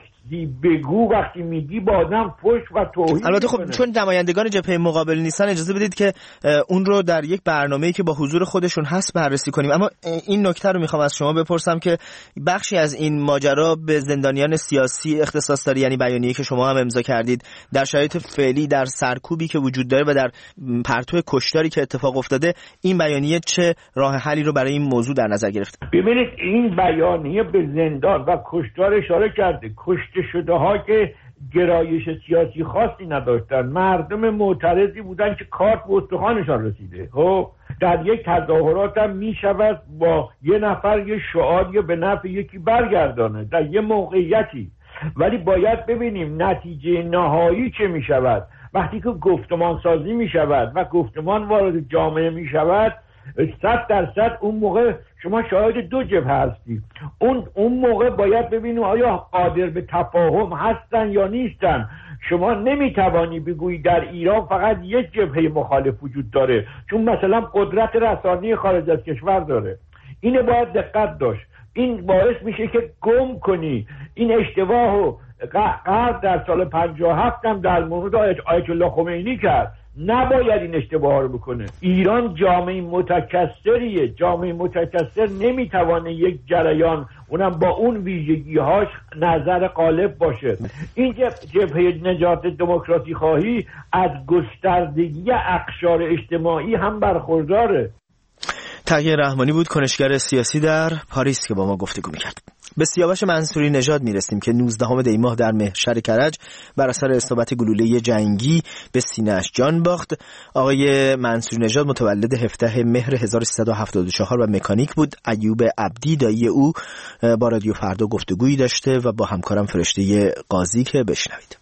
بگو وقتی میگی با آدم فحش و توهین. البته خب چون نمایندگان جبهه مقابل نیستن اجازه بدید که اون رو در یک برنامه‌ای که با حضور خودشون هست بررسی کنیم. اما این نکته رو میخوام از شما بپرسم که بخشی از این ماجرا به زندانیان سیاسی اختصاص داره، یعنی بیانیه‌ای که شما هم امضا کردید در شرایط فعلی، در سرکوبی که وجود داره و در پرتو کشتاری که اتفاق افتاده، این بیانیه چه راه حلی رو برای این موضوع در نظر گرفته؟ ببینید این بیانیه به زندان و کشتار اشاره کرده. کشته شده ها که گرایش سیاسی خاصی نداشتن، مردم معترضی بودن که کارت به استخوانشان رسیده. خب در یک تظاهرات هم می شود با یه نفر یه شعاری به نفع یکی برگردانه در یه موقعیتی، ولی باید ببینیم نتیجه نهایی چه می شود. وقتی که گفتمان سازی می شود و گفتمان وارد جامعه می شود، صد درصد اون موقع شما شاهد دو جبهه هستی. اون اون موقع باید ببینیم آیا قادر به تفاهم هستن یا نیستن. شما نمیتوانی بگویی در ایران فقط یک جبهه مخالف وجود داره چون مثلا قدرت رسانه‌ای خارج از کشور داره. اینو باید دقت داشت. این باعث میشه که گم کنی این اشتباه و قرد در سال پنجاه و هفت هم در مورد آیت الله خمینی کرد. نباید این اشتباه رو بکنه. ایران جامعه متکثریه. جامعه متکثر نمیتوانه یک جریان اونم با اون ویژگی‌هاش نظر غالب باشه. این جبهه نجات دموکراسی خواهی از گستردگی اقشار اجتماعی هم برخورداره. تقی رحمانی بود، کنشگر سیاسی در پاریس که با ما گفتگو می‌کرد. به سیاوش منصوری نژاد میرسیم که نوزدهم دی ماه در محشر کرج بر اثر اصابت گلوله جنگی به سینه‌اش جان باخت. آقای منصوری نژاد متولد هفدهم مهر هزار و سیصد و هفتاد و چهار و مکانیک بود. ایوب عبدی دایی او با رادیو فردا گفتگویی داشته و با همکارم فرشته قاضی که بشنوید.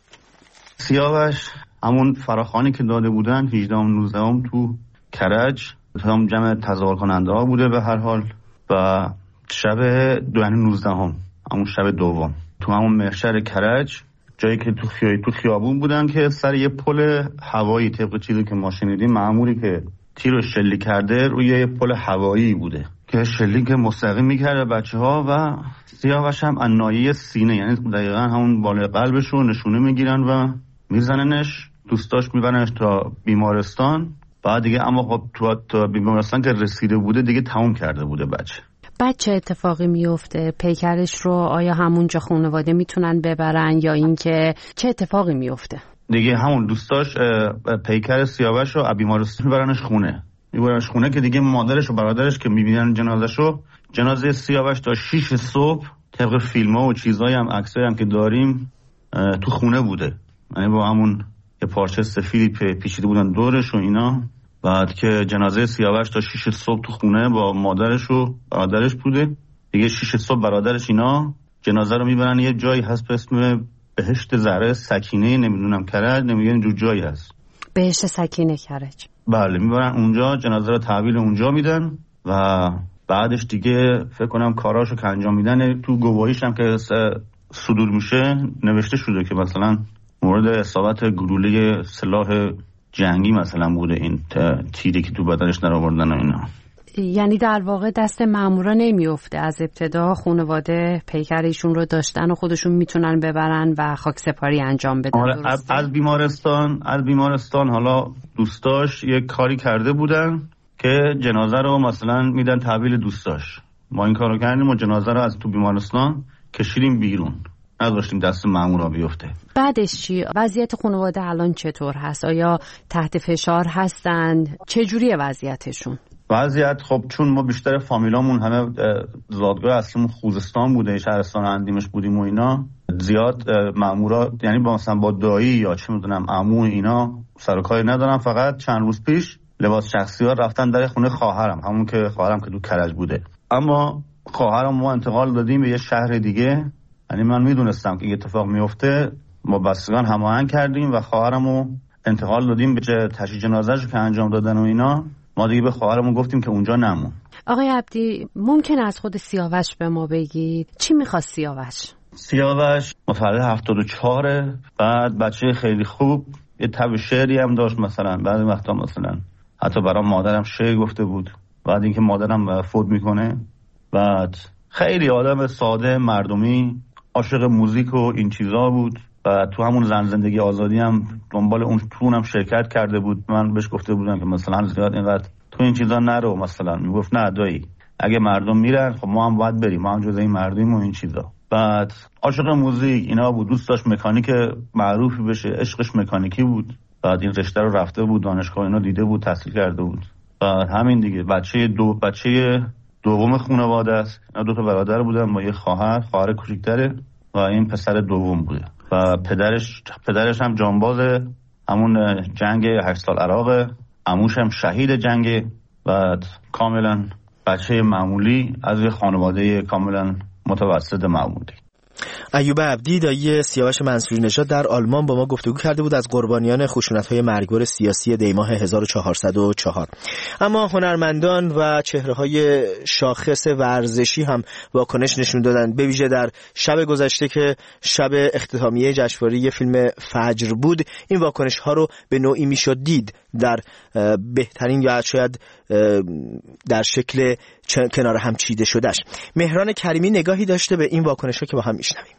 سیاوش همون فراخوانی که داده بودن هجدهم نوزدهم تو کرج هم جمع تظاهر کننده ها بوده به هر حال و شب دو نوزدهم همون شب دوم تو همون محشر کرج جایی که تو خیابون تو خیابون بودن که سر یه پل هوایی طبق چیزی که ما شنیدیم مأموری که تیرو شلیک کرده روی یه پل هوایی بوده که شلیک مستقیم میکرده بچه‌ها و سیاوش هم عنایه سینه، یعنی دقیقاً همون بالای قلبش رو نشونه میگیرن و میزننش، دوستاش میبرنش تا بیمارستان. بعد دیگه اما خب تو تا بیمارستان که رسیده بوده دیگه تموم کرده بوده بچه. بچه اتفاقی میفته؟ پیکرش رو آیا همونجا خانواده میتونن ببرن یا اینکه چه اتفاقی میفته؟ دیگه همون دوستاش پیکر سیاوش رو بیمارستان میبرنش خونه. میبرنش خونه که دیگه مادرش و برادرش که میبینن جنازه‌شو، جنازه سیاوش تا شیش صبح طبق فیلم‌ها و چیزایی هم عکسایی هم که داریم تو خونه بوده. یعنی با همون یه پارچه سفیدی پیچیده بودن دورش و اینا. بعد که جنازه سیاوش تا شیش صبح تو خونه با مادرش و برادرش بوده. دیگه شیش صبح برادرش اینا جنازه رو میبرن یه جایی هست به اسم بهشت زهره سکینه، نمیدونم کرج، نمیدونم جو جایی هست. بهشت سکینه کرج. بله میبرن اونجا، جنازه رو تحویل اونجا میدن و بعدش دیگه فکر کنم کاراشو که انجام میدن تو گواهیش هم که صدور میشه نوشته شده که مثلا مورد اصابت گلوله سلاح جنگی مثلا بوده، این تیری که تو بدنش در آوردن و اینا. یعنی در واقع دست مامورا نمیفته، از ابتدا خانواده پیکر ایشون رو داشتن و خودشون میتونن ببرن و خاکسپاری انجام بدن. آره از, از بیمارستان از بیمارستان حالا دوستاش یک کاری کرده بودن که جنازه رو مثلا میدن تحویل دوستاش. ما این کارو کردیم و جنازه رو از تو بیمارستان کشیدیم بیرون، نذاشتیم دست مامورا بیفته. بعدش چی؟ وضعیت خانواده الان چطور هست؟ آیا تحت فشار هستن؟ چه جوریه وضعیتشون؟ وضعیت خب چون ما بیشتر فامیلامون همه زادگاه اصلیمون خوزستان بوده، شهرستان اندیمش بودیم و اینا، زیاد مامورا یعنی با مثلا با دایی یا چه میدونم عمو اینا سر و کاری ندارن. فقط چند روز پیش لباس شخصی ها رفتن در خونه خواهرم، همون که خواهرم که تو کرج بوده. اما خواهرم ما انتقال دادیم به یه شهر دیگه، یعنی من میدونستم که این اتفاق میفته، ما بستگان هماهنگ کردیم و خواهرمو انتقال دادیم به جای تشییع جنازه‌اش که انجام دادن و اینا. ما دیگه به خواهرمون گفتیم که اونجا نمون. آقای عبدی ممکن از خود سیاوش به ما بگید چی میخواست سیاوش؟ سیاوش متولد هفتاد و چهار، بعد بچه خیلی خوب، یه تب شعری هم داشت، مثلا بعضی وقتا مثلا حتی برام مادرم شعر گفته بود بعد اینکه مادرم فوت میکنه. بعد خیلی آدم ساده مردمی، عاشق موزیک و این چیزا بود و تو همون زن زندگی آزادی هم دنبال اون تونم شرکت کرده بود. من بهش گفته بودم که مثلا زیاد اینقدر تو این چیزا نرو، مثلا میگفت نه دایی اگه مردم میرن خب ما هم باید بریم، ما هم جزء این مردمیم و این چیزا. بعد عاشق موزیک اینا بود، دوست داشت مکانیک معروفی بشه، عشقش مکانیکی بود. بعد این رشته رو رفته بود دانشگاه اینا دیده بود، تحصیل کرده بود. بعد همین دیگه بچه دو بچه دوم خانواده است. اینا دو تا برادر بودن با یه خواهر، خواهر کوچیک‌تره و این پسر دوم بوده. و پدرش پدرش هم جانباز همون جنگ هشت سال عراق، عموش هم شهید جنگ. بعد کاملا بچه معمولی از یه خانواده کاملا متوسط معمولی. ایوب عبدی دایی سیاوش منصوری نژاد در آلمان با ما گفتگو کرده بود از قربانیان خشونت‌های مرگبار سیاسی دیماه هزار و چهارصد و چهار. اما هنرمندان و چهره‌های شاخص ورزشی هم واکنش نشون دادن، به ویژه در شب گذشته که شب اختتامیه جشنواره فیلم فجر بود. این واکنش‌ها رو به نوعی میشد دید در بهترین یا شاید در شکل کنار هم چیده شدهش. مهران کریمی نگاهی داشته به این واکنش‌ها که با هم میشنویم.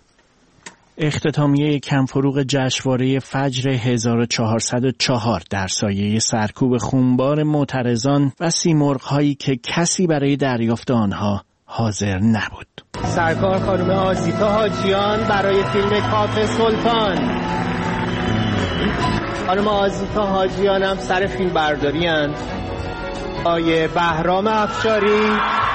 اختتامیه کم‌فروغ جشنواره فجر هزار و چهارصد و چهار در سایه سرکوب خونبار معترضان و سیمرغ‌هایی که کسی برای دریافت آنها حاضر نبود. سرکار خانم آزیتا حاجیان برای فیلم کاف سلطان. خانم آزیتا حاجیان هم سر فیلم برداری اند. آیه بهرام افشاری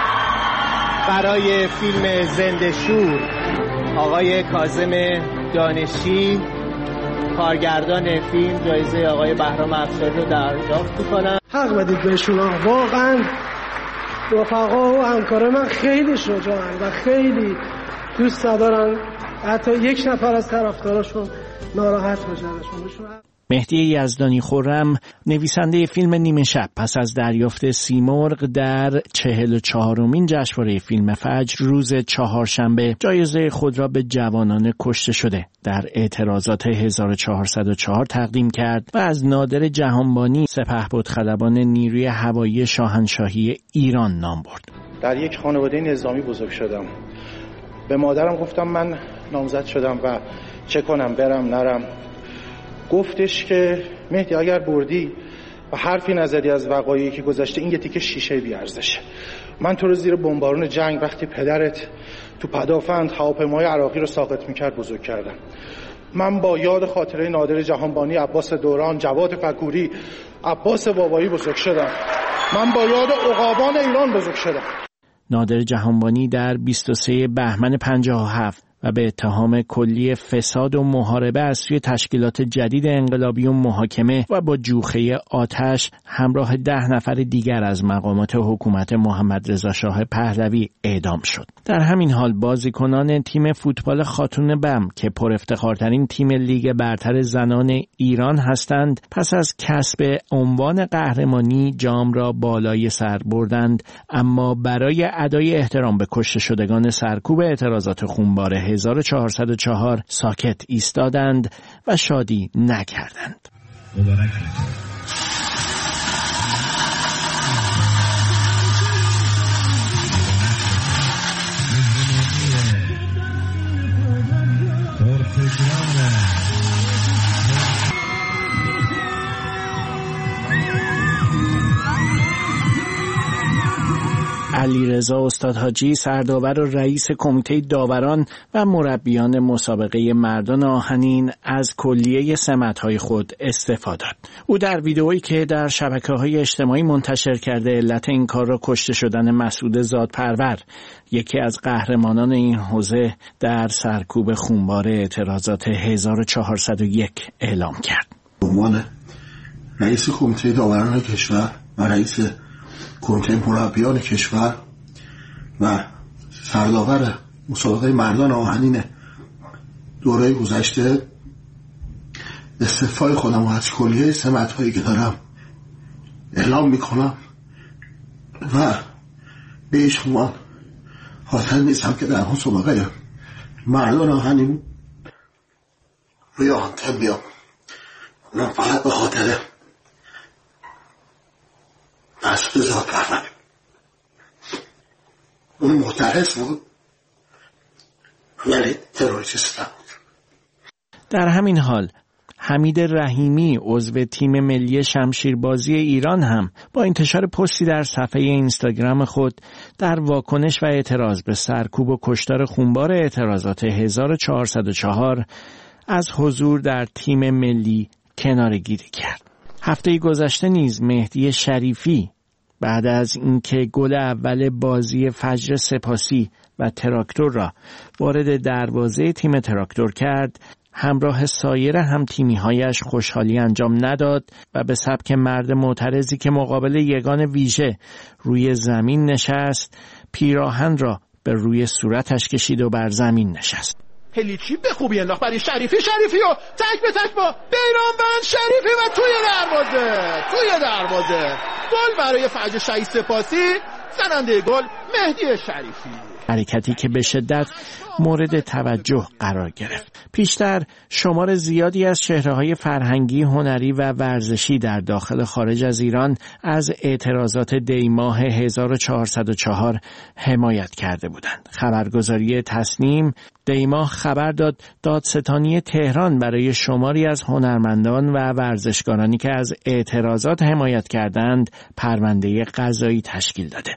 برای فیلم زنده شور، آقای کاظم دانشی کارگردان فیلم جایزه آقای بهرام افشاری رو دریافت می‌کنن. حق بدید بهشون، واقعا رفقا و همکارای من خیلی شجاعن و خیلی دوست دارن حتی یک نفر از طرفداراشون ناراحت بشن. مهدی یزدانی خرم نویسنده فیلم نیمه شب پس از دریافت سیمرغ در چهل و چهارمین جشنواره فیلم فجر روز چهارشنبه جایزه خود را به جوانان کشته شده در اعتراضات هزار و چهارصد و چهار تقدیم کرد و از نادر جهانبانی سپهبدخدبان نیروی هوایی شاهنشاهی ایران نام برد. در یک خانواده نظامی بزرگ شدم. به مادرم گفتم من نامزد شدم و چه کنم، برم نرم. گفتش که مهدی اگر بردی و حرفی نزدی از وقایعی که گذشته، این یه تیکه شیشه بی‌ارزشه. من تو رو زیر بمبارون جنگ وقتی پدرت تو پدافند هواپیمای عراقی رو ساقط میکرد بزرگ کردم. من با یاد خاطره نادر جهانبانی، عباس دوران، جواد فکوری، عباس بابایی بزرگ شدم. من با یاد عقابان ایران بزرگ شدم. نادر جهانبانی در بیست و سوم بهمن پنجاه و هفت و به اتهام کلی فساد و محاربه از سوی تشکیلات جدید انقلابی و محاکمه و با جوخه آتش همراه ده نفر دیگر از مقامات حکومت محمد رضا شاه پهلوی اعدام شد. در همین حال بازیکنان تیم فوتبال خاتون بم که پر افتخارترین تیم لیگ برتر زنان ایران هستند، پس از کسب عنوان قهرمانی جام را بالای سر بردند، اما برای ادای احترام به کشته شدگان سرکوب اعتراضات خونبار هزار و چهارصد و چهار ساکت ایستادند و شادی نکردند. مبارک. علیرضا استاد حاجی سرداور و رئیس کمیته داوران و مربیان مسابقه مردان آهنین از کلیه سمت‌های خود استفاده داد. او در ویدئویی که در شبکه‌های اجتماعی منتشر کرده علت این کار را کشته شدن مسعود زادپرور، یکی از قهرمانان این حوزه، در سرکوب خونبار اعتراضات هزار و چهارصد و یک اعلام کرد. به عنوان رئیس کمیته داوران کشور و رئیس کمیته مربیان کشور و سرداور مسابقه مردان آهنین دوره گذشته استعفای خودم و از کلیه سمت‌هایی که دارم اعلام میکنم و به هیچ عنوان حاضر نیستم که در مسابقه مردان آهنین روی آنتن بیام. من فقط به خاطر مسعود زادپرور، اون معترض بود ولی تروریست نبود. در همین حال حمید رحیمی عضو تیم ملی شمشیربازی ایران هم با انتشار پستی در صفحه اینستاگرام خود در واکنش و اعتراض به سرکوب و کشتار خونبار اعتراضات هزار و چهارصد و چهار از حضور در تیم ملی کناره‌گیری کرد. هفته گذشته نیز مهدی شریفی بعد از اینکه گل اول بازی فجر سپاسی و تراکتور را وارد دروازه تیم تراکتور کرد، همراه سایر هم تیمی‌هایش خوشحالی انجام نداد و به سبک مرد معترضی که مقابل یگان ویژه روی زمین نشست، پیراهن را به روی صورتش کشید و بر زمین نشست. هلیچی به خوبی انداخت برای شریفی شریفی و تک به تک با بیرانوند شریفی و توی دروازه توی دروازه گل برای فجر شهید سپاسی. زننده گل مهدی شریفی. حرکتی که به شدت مورد توجه قرار گرفت. پیشتر شمار زیادی از چهره‌های فرهنگی، هنری و ورزشی در داخل خارج از ایران از اعتراضات دی‌ماه هزار و چهارصد و چهار حمایت کرده بودند. خبرگزاری تصنیم دی‌ماه خبر داد دادستانی تهران برای شماری از هنرمندان و ورزشکارانی که از اعتراضات حمایت کردند پرونده قضایی تشکیل داده.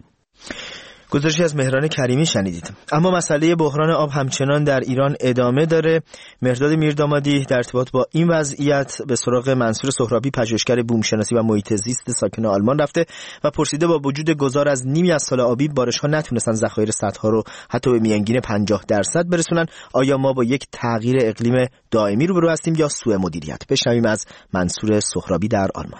گزارشی از مهران کریمی شنیدید. اما مسئله بحران آب همچنان در ایران ادامه داره. مهرداد میردامادی در ارتباط با این وضعیت به سراغ منصور سهرابی، پژوهشگر بومشناسی و محیط زیست ساکن آلمان رفته و پرسیده با وجود گذار از نیمی از سال آبی بارش‌ها نتونستن ذخایر سدها رو حتی به میانگین پنجاه درصد برسونن. آیا ما با یک تغییر اقلیم دائمی روبرو هستیم یا سوء مدیریت؟ بشنویم از منصور سهرابی در آلمان.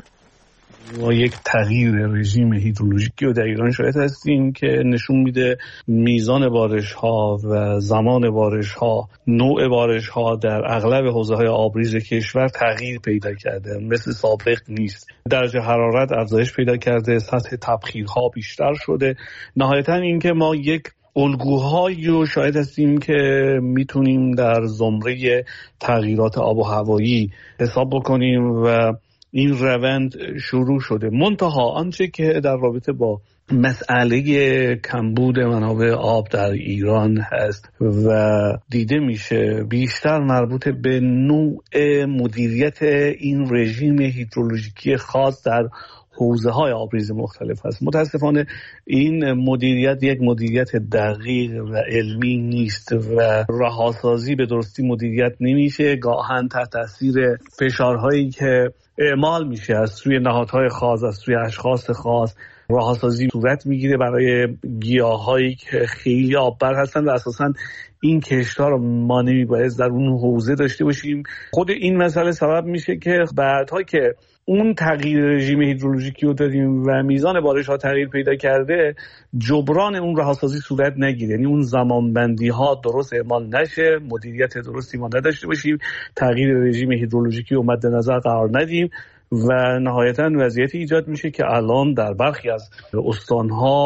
ما یک تغییر رژیم هیدرولوژیکی رو در ایران شاهد هستیم که نشون میده میزان بارش ها و زمان بارش ها، نوع بارش ها در اغلب حوزه های آبریز کشور تغییر پیدا کرده، مثل سابق نیست. درجه حرارت افزایش پیدا کرده، سطح تبخیرها بیشتر شده. نهایتا اینکه ما یک الگوهایی رو شاهد هستیم که میتونیم در زمره تغییرات آب و هوایی حساب بکنیم و این روند شروع شده. منتها آنچه که در رابطه با مسئله کمبود منابع آب در ایران هست و دیده میشه بیشتر مربوط به نوع مدیریت این رژیم هیدرولوژیکی خاص در حوزه های آبریز مختلف است. متاسفانه این مدیریت یک مدیریت دقیق و علمی نیست و رهاسازی به درستی مدیریت نمیشه. گاهن تحت تاثیر فشارهایی که اعمال میشه از سوی نهادهای خاص، از سوی اشخاص خاص، رهاسازی صورت میگیره برای گیاهایی که خیلی آببر هستن و اساساً این کشت‌ها رو ما نمیباید در اون حوزه داشته باشیم. خود این مسئله سبب میشه که بعدها که اون تغییر رژیم هیدرولوژیکی رو دادیم و میزان بارش ها تغییر پیدا کرده، جبران اون رهاسازی صورت نگیره، یعنی اون زمانبندی ها درست اعمال نشه، مدیریت درستی ما نداشته باشیم، تغییر رژیم هیدرولوژیکی رو مد نظر قرار ندیم و نهایتاً وضعیتی ایجاد میشه که الان در برخی از استانها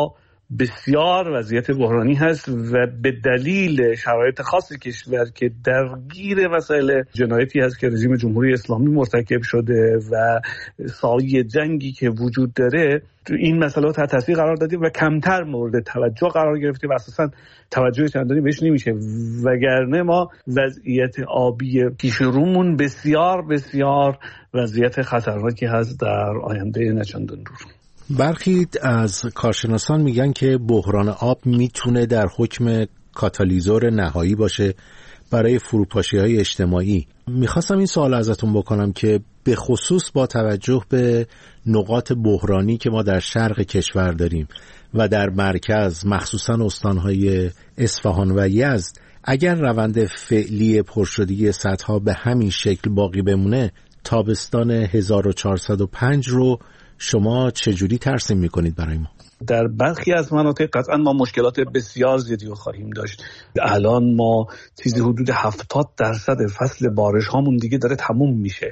بسیار وضعیت بحرانی هست و به دلیل شرایط خاص کشور که درگیر مسائل جنایتی هست که رژیم جمهوری اسلامی مرتکب شده و سایه جنگی که وجود داره، این مسئله تحت تاثیر قرار دادیم و کمتر مورد توجه قرار گرفته و اساساً توجه چندانی بهش نمیشه، وگرنه ما وضعیت آبی پیش رومون بسیار بسیار وضعیت خطرناکی هست در آینده نچندان دور. برخی از کارشناسان میگن که بحران آب میتونه در حکم کاتالیزور نهایی باشه برای فروپاشی‌های اجتماعی. میخواستم این سوال ازتون بکنم که به خصوص با توجه به نقاط بحرانی که ما در شرق کشور داریم و در مرکز، مخصوصا استانهای اصفهان و یزد، اگر روند فعلی پرشدگی سدها به همین شکل باقی بمونه، تابستان هزار و چهارصد و پنج رو شما چجوری ترسیم میکنید برای ما؟ در برخی از مناطق قطعا ما مشکلات بسیار زیادی رو خواهیم داشت. الان ما چیزی حدود هفتاد درصد فصل بارش هامون دیگه داره تموم میشه.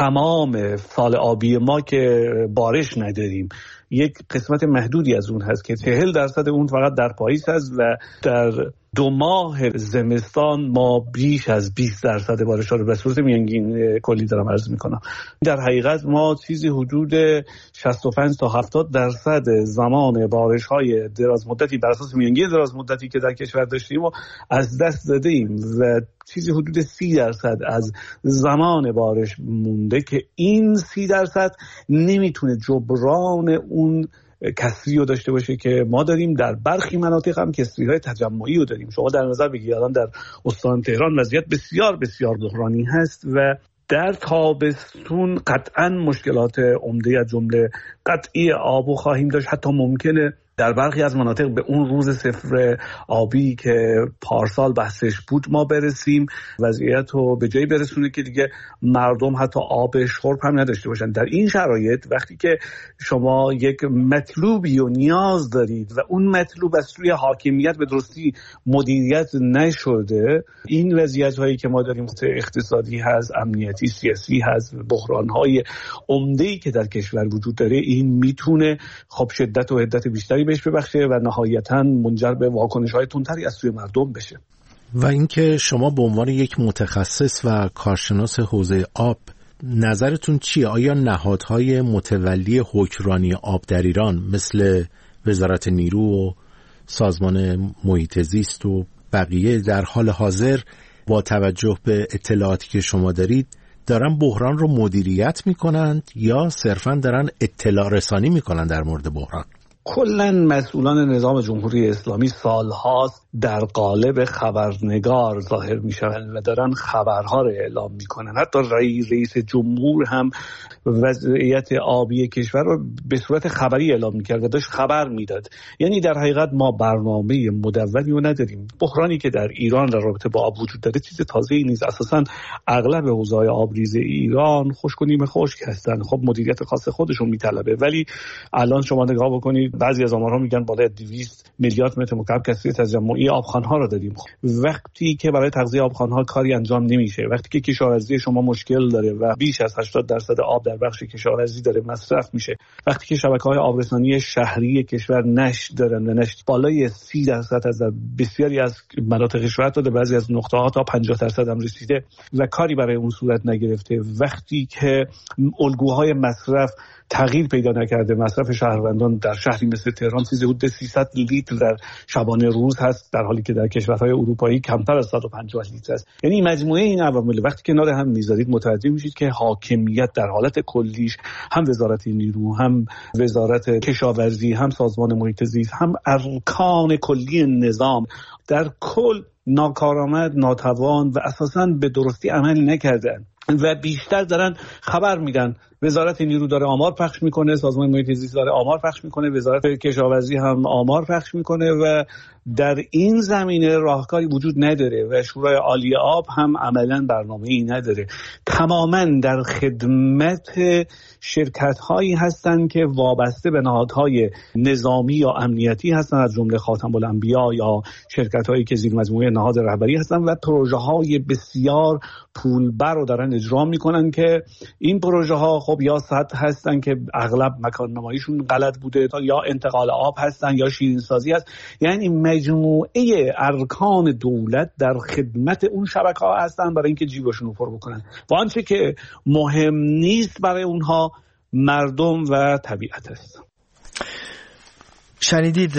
تمام سال آبی ما که بارش نداریم، یک قسمت محدودی از اون هست که چهل درصد اون فقط در پاییز هست و در دو ماه زمستان ما بیش از بیست درصد بارش ها رو به صورت میانگین کلی دارم عرض میکنم. در حقیقت ما چیزی حدود شصت و پنج تا هفتاد درصد زمان بارش های دراز مدتی بر اساس میانگین دراز مدتی که در کشور داشتیم و از دست داده ایم و چیزی حدود سی درصد از زمان بارش مونده که این سی درصد نمیتونه جبران اون کسری رو داشته باشه که ما داریم. در برخی مناطق هم کسری‌های تجمعی رو داریم. شما در نظر بگیرید الان در استان تهران وضعیت بسیار بسیار بحرانی هست و در تابستون قطعاً مشکلات عمده از جمله قطعی آب خواهیم داشت. حتی ممکنه در برخی از مناطق به اون روز صفر آبی که پارسال بحثش بود ما برسیم، وضعیت رو به جایی برسونه که دیگه مردم حتی آب شرب هم نداشته باشن. در این شرایط وقتی که شما یک مطلوبی و نیاز دارید و اون مطلوب از سوی حاکمیت به درستی مدیریت نشده، این وضعیت هایی که ما داریم اقتصادی هست، امنیتی، سیاسی هست، بحران های عمده‌ای که در کشور وجود داره، این میتونه خب شدت و حدت بیشتری بهش ببخشه و نهایتاً منجر به واکنش‌های تندتری از سوی مردم بشه. و اینکه شما به عنوان یک متخصص و کارشناس حوزه آب نظرتون چیه؟ آیا نهادهای متولی حکمرانی آب در ایران مثل وزارت نیرو و سازمان محیط زیست و بقیه در حال حاضر با توجه به اطلاعاتی که شما دارید دارن بحران رو مدیریت میکنند یا صرفاً دارن اطلاع رسانی میکنن در مورد بحران؟ کلاً مسئولان نظام جمهوری اسلامی سالهاست در قالب خبرنگار ظاهر میشن و دارن خبرها رو اعلام میکنن. حتی رئیس جمهور هم وضعیت آبی کشور رو به صورت خبری اعلام میکرد و داشت خبر میداد. یعنی در حقیقت ما برنامه مدونی رو نداریم. بحرانی که در ایران در رابطه با آب وجود داره چیز تازه‌ای نیست. اساساً اغلب حوزه‌های آبریز ایران خشک و نیمه خشک هستن. خب مدیریت خاص خودشون میطلبه، ولی الان شما نگاه بکنید بعضی از آمارها میگن بالای دویست میلیارد متر مکعب کثری تجمعی آبخوان‌ها رو داریم. وقتی که برای تغذیه آبخوان‌ها کاری انجام نمیشه، وقتی که کشاورزی شما مشکل داره و بیش از هشتاد درصد آب در بخش کشاورزی داره مصرف میشه، وقتی که شبکه‌های آبرسانی شهری کشور نشت دارن و نشت بالای سی درصد از بسیاری از مناطق کشور تا بعضی از نقطه‌ها تا پنجاه درصد هم رسیده و کاری برای اون صورت نگرفته، وقتی که الگوهای مصرف تغییر پیدا نکرده، مصرف شهروندان در شهری مثل تهران چیزی حدود سیصد لیتر در شبانه روز هست، در حالی که در کشورهای اروپایی کمتر از صد و پنجاه لیتر است. یعنی مجموعه این عوامل وقتی کنار هم میذارید متوجه میشید که حاکمیت در حالت کلیش، هم وزارت نیرو، هم وزارت کشاورزی، هم سازمان محیط زیست، هم ارکان کلی نظام در کل ناکارآمد، ناتوان و اساساً به درستی عمل نکردن و بیشتر دارن خبر میدن. وزارت نیرو داره آمار پخش میکنه، سازمان محیط زیست داره آمار پخش میکنه، وزارت کشاورزی هم آمار پخش میکنه و در این زمینه راهکاری وجود نداره و شورای عالی آب هم عملاً برنامه‌ای نداره. تماماً در خدمت شرکت‌هایی هستند که وابسته به نهادهای نظامی یا امنیتی هستند، از جمله خاتم الانبیا یا شرکت‌هایی که زیر مجموعه نهاد رهبری هستند و پروژه‌های بسیار پولبر رو دارن دارن اجرا میکنن که این پروژه ها خب یا سطح هستن که اغلب مکان نماییشون غلط بوده، یا انتقال آب هستن یا شیرین سازی هست. یعنی مجموعه ارکان دولت در خدمت اون شبکه ها هستن برای اینکه جیبشون رو پر بکنن و آنچه که مهم نیست برای اونها مردم و طبیعت است. شنیدید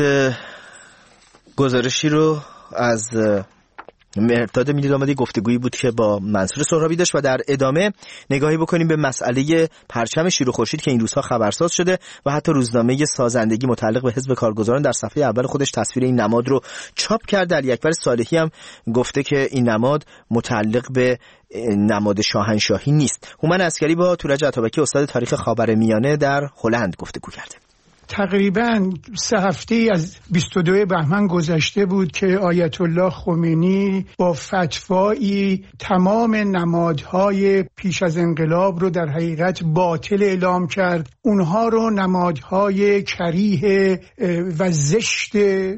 گزارشی رو از مرداد میلادآبادی، گفتگویی بود که با منصور سهرابی داشت و در ادامه نگاهی بکنیم به مسئله پرچم شیر و خورشید که این روزها خبرساز شده و حتی روزنامه سازندگی متعلق به حزب کارگزاران در صفحه اول خودش تصویر این نماد رو چاپ کرده. علی اکبر صالحی هم گفته که این نماد متعلق به نماد شاهنشاهی نیست. هومن عسکری با تورج عطابکی استاد تاریخ خاورمیانه در هلند گفتگو کرده. تقریباً سه هفته از بیست و دو بهمن گذشته بود که آیت الله خمینی با فتوایی تمام نمادهای پیش از انقلاب رو در حقیقت باطل اعلام کرد. اونها رو نمادهای کریه و زشت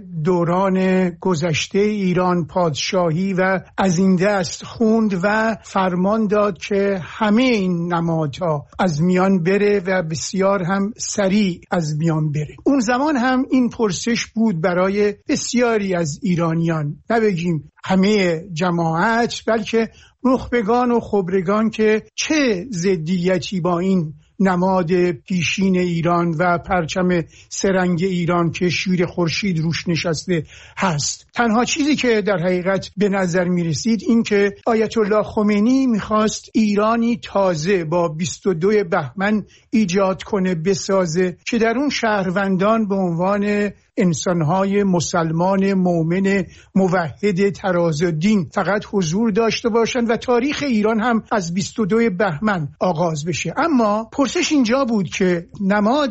دوران گذشته ایران پادشاهی و از این دست خوند و فرمان داد که همه این نمادها از میان بره و بسیار هم سریع از میان بره. اون زمان هم این پرسش بود برای بسیاری از ایرانیان، نه بگیم همه جماعت، بلکه نخبگان و خبرگان که چه ضدیتی با این نماد پیشین ایران و پرچم سرنگ ایران که شیر خورشید روش نشسته هست. تنها چیزی که در حقیقت به نظر می رسید این که آیت الله خمینی میخواست ایرانی تازه با بیست و دو بهمن ایجاد کنه، بسازه که در اون شهروندان به عنوان انسانهای مسلمان مؤمن موحد ترازالدین فقط حضور داشته باشند و تاریخ ایران هم از بیست و دو بهمن آغاز بشه. اما پرسش اینجا بود که نماد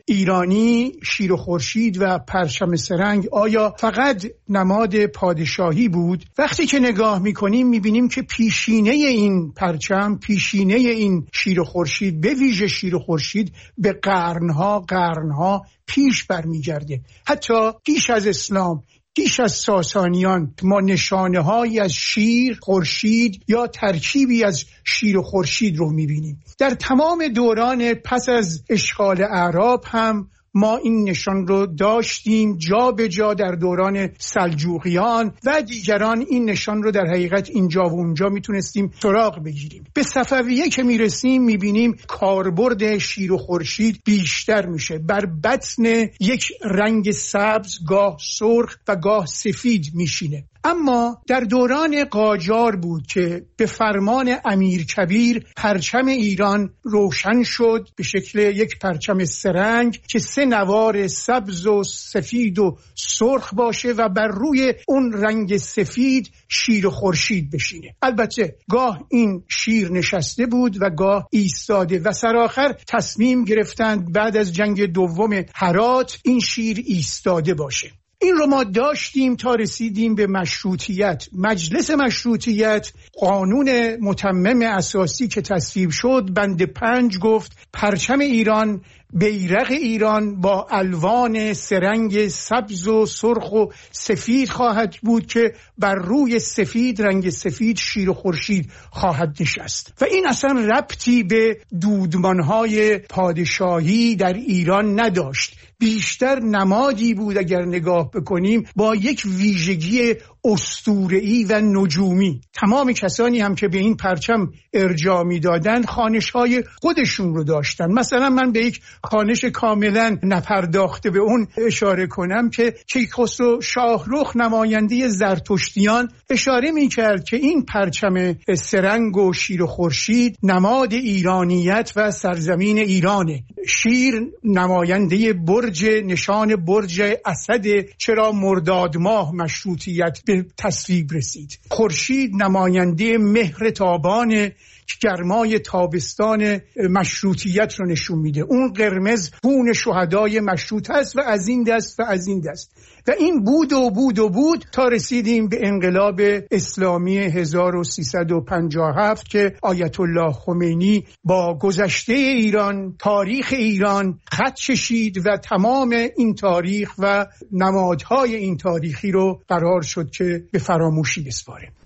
ایرانی شیر و خورشید و پرچم سرنگ آیا فقط نماد پادشاهی بود؟ وقتی که نگاه میکنیم میبینیم که پیشینه این پرچم، پیشینه این شیر و خورشید، به ویژه شیر و خورشید، به قرنها قرنها پیش برمیگرده. حتی پیش از اسلام، پیش از ساسانیان ما نشانه هایی از شیر، خورشید یا ترکیبی از شیر و خورشید رو میبینیم. در تمام دوران پس از اشغال اعراب هم ما این نشان رو داشتیم، جا به جا در دوران سلجوقیان و دیگران این نشان رو در حقیقت اینجا و اونجا میتونستیم سراغ بگیریم. به صفویه که میرسیم میبینیم کاربرد شیر و خورشید بیشتر میشه، بر بطن یک رنگ سبز، گاه سرخ و گاه سفید میشینه. اما در دوران قاجار بود که به فرمان امیرکبیر پرچم ایران روشن شد به شکل یک پرچم سرنگ که سه نوار سبز و سفید و سرخ باشه و بر روی اون رنگ سفید شیر و خورشید بشینه. البته گاه این شیر نشسته بود و گاه ایستاده و سرآخر تصمیم گرفتند بعد از جنگ دوم هرات این شیر ایستاده باشه. این رو ما داشتیم تا رسیدیم به مشروطیت. مجلس مشروطیت، قانون متمم اساسی که تصویب شد، بند پنج گفت پرچم ایران، بیرق ایران با الوان سرنگ سبز و سرخ و سفید خواهد بود که بر روی سفید، رنگ سفید، شیر و خورشید خواهد نشست. و این اصلا ربطی به دودمانهای پادشاهی در ایران نداشت، بیشتر نمادی بود اگر نگاه بکنیم با یک ویژگی اسطوره‌ای و نجومی. تمام کسانی هم که به این پرچم ارجاع می‌دادند خانش‌های خودشون رو داشتن. مثلا من به یک خانش کاملا نپرداخته به اون اشاره کنم که کیخسرو شاهرخ نماینده زرتشتیان اشاره می‌کرد که این پرچم سرنگ و شیر و خورشید نماد ایرانیت و سرزمین ایرانه. شیر نماینده برج، نشان برج اسد، چرا مرداد ماه مشروطیت به تصویب رسید. خورشید نماینده مهر تابان که گرمای تابستان مشروطیت رو نشون میده. اون قرمز خون شهدای مشروط است و از این دست و از این دست. و این بود و بود و بود تا رسیدیم به انقلاب اسلامی هزار و سیصد و پنجاه و هفت که آیت الله خمینی با گذشته ایران، تاریخ ایران خط کشید و تمام این تاریخ و نمادهای این تاریخی رو قرار شد که به فراموشی بسپاره.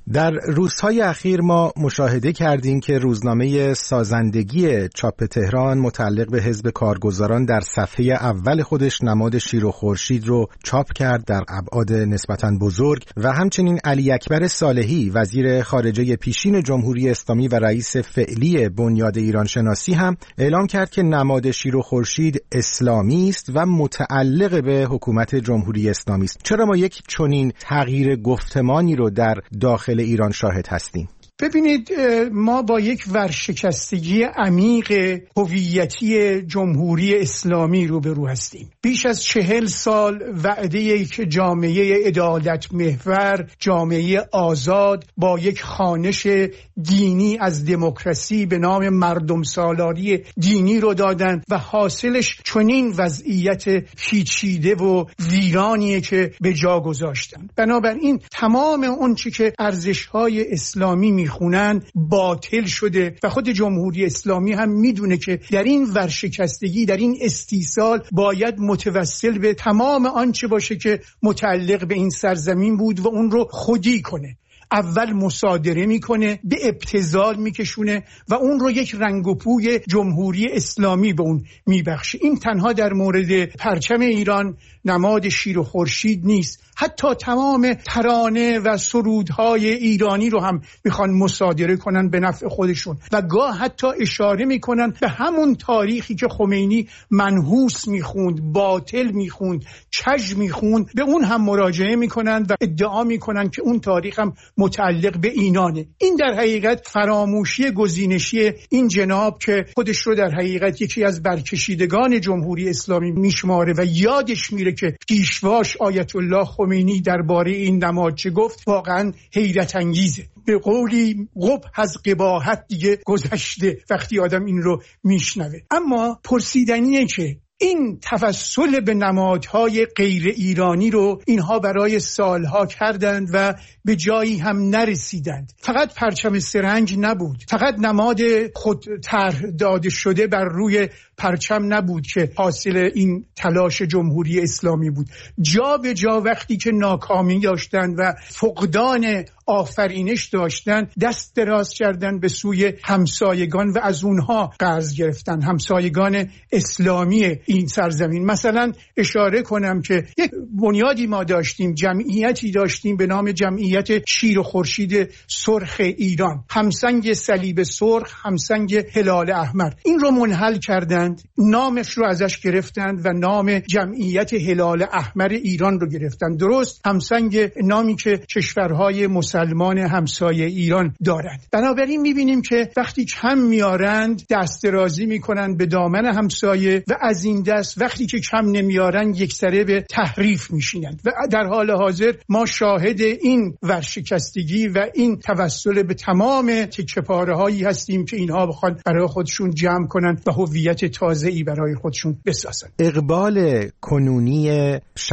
در روزهای اخیر ما مشاهده کردیم که روزنامه سازندگی چاپ تهران متعلق به حزب کارگزاران در صفحه اول خودش نماد شیر و خورشید رو چاپ کرد در ابعاد نسبتاً بزرگ و همچنین علی اکبر صالحی وزیر خارجه پیشین جمهوری اسلامی و رئیس فعلی بنیاد ایران شناسی هم اعلام کرد که نماد شیر و خورشید اسلامی است و متعلق به حکومت جمهوری اسلامی است. چرا ما یک چنین تغییر گفتمانی رو در داخل ایران شاهد هستیم؟ ببینید، ما با یک ورشکستگی عمیق هویتی جمهوری اسلامی روبرو هستیم. بیش از چهل سال وعده یک جامعه عدالت محور، جامعه آزاد با یک خوانش دینی از دموکراسی به نام مردم سالاری دینی رو دادن و حاصلش چنین وضعیت پیچیده و ویرانیه که به جا گذاشتن. بنابراین تمام اون چی که ارزش‌های اسلامی می خونن باطل شده و خود جمهوری اسلامی هم میدونه که در این ورشکستگی، در این استیصال باید متوسل به تمام آنچه باشه که متعلق به این سرزمین بود و اون رو خودی کنه. اول مصادره میکنه، به ابتذال میکشونه و اون رو یک رنگ و پوی جمهوری اسلامی به اون میبخشه. این تنها در مورد پرچم ایران، نماد شیر و خورشید نیست، حتی تمام ترانه و سرودهای ایرانی رو هم میخوان مصادره کنن به نفع خودشون و گاه حتی اشاره میکنن به همون تاریخی که خمینی منحوس میخوند، باطل میخوند، کژ میخوند، به اون هم مراجعه میکنن و ادعا میکنن که اون تاریخ هم متعلق به اینانه. این در حقیقت فراموشی گزینشی این جناب که خودش رو در حقیقت یکی از برکشیدگان جمهوری اسلامی میشماره و یادش میره که پیشواش آیت الله خمینی درباره این نماد چه گفت، واقعا حیرت انگیزه. به قولی قبح از قباحت دیگه گذشته وقتی آدم این رو میشنوه. اما پرسیدنیه که این توسل به نمادهای غیر ایرانی رو اینها برای سالها کردند و به جایی هم نرسیدند. فقط پرچم سرنج نبود، فقط نماد خود طرح داده شده بر روی پرچم نبود که حاصل این تلاش جمهوری اسلامی بود. جا به جا وقتی که ناکامی داشتند و فقدان آفرینش داشتند، دست دراز کردند به سوی همسایگان و از اونها قرض گرفتن، همسایگان اسلامی این سرزمین. مثلا اشاره کنم که یک بنیادی ما داشتیم، جمعیتی داشتیم به نام جمعیت شیر و خورشید سرخ ایران، همسنگ صلیب سرخ، همسنگ هلال احمر. این رو منحل کردند، نامش رو ازش گرفتند و نام جمعیت هلال احمر ایران رو گرفتند. درست همسنگ نامی که کشورهای مسلمان همسایه ایران دارند. بنابراین میبینیم که وقتی کم میارند دست درازی میکنند به دامن همسایه و از این دست وقتی که کم نمیارند یکسره به تحریف میشینند و در حال حاضر ما شاهد این ورشکستگی و این توسل به تمام تکه‌پاره هایی هستیم که اینها بخوان برای خودشون جمع کنند و هویت تازه‌ای برای خودشون بسازن. اقبال کنونی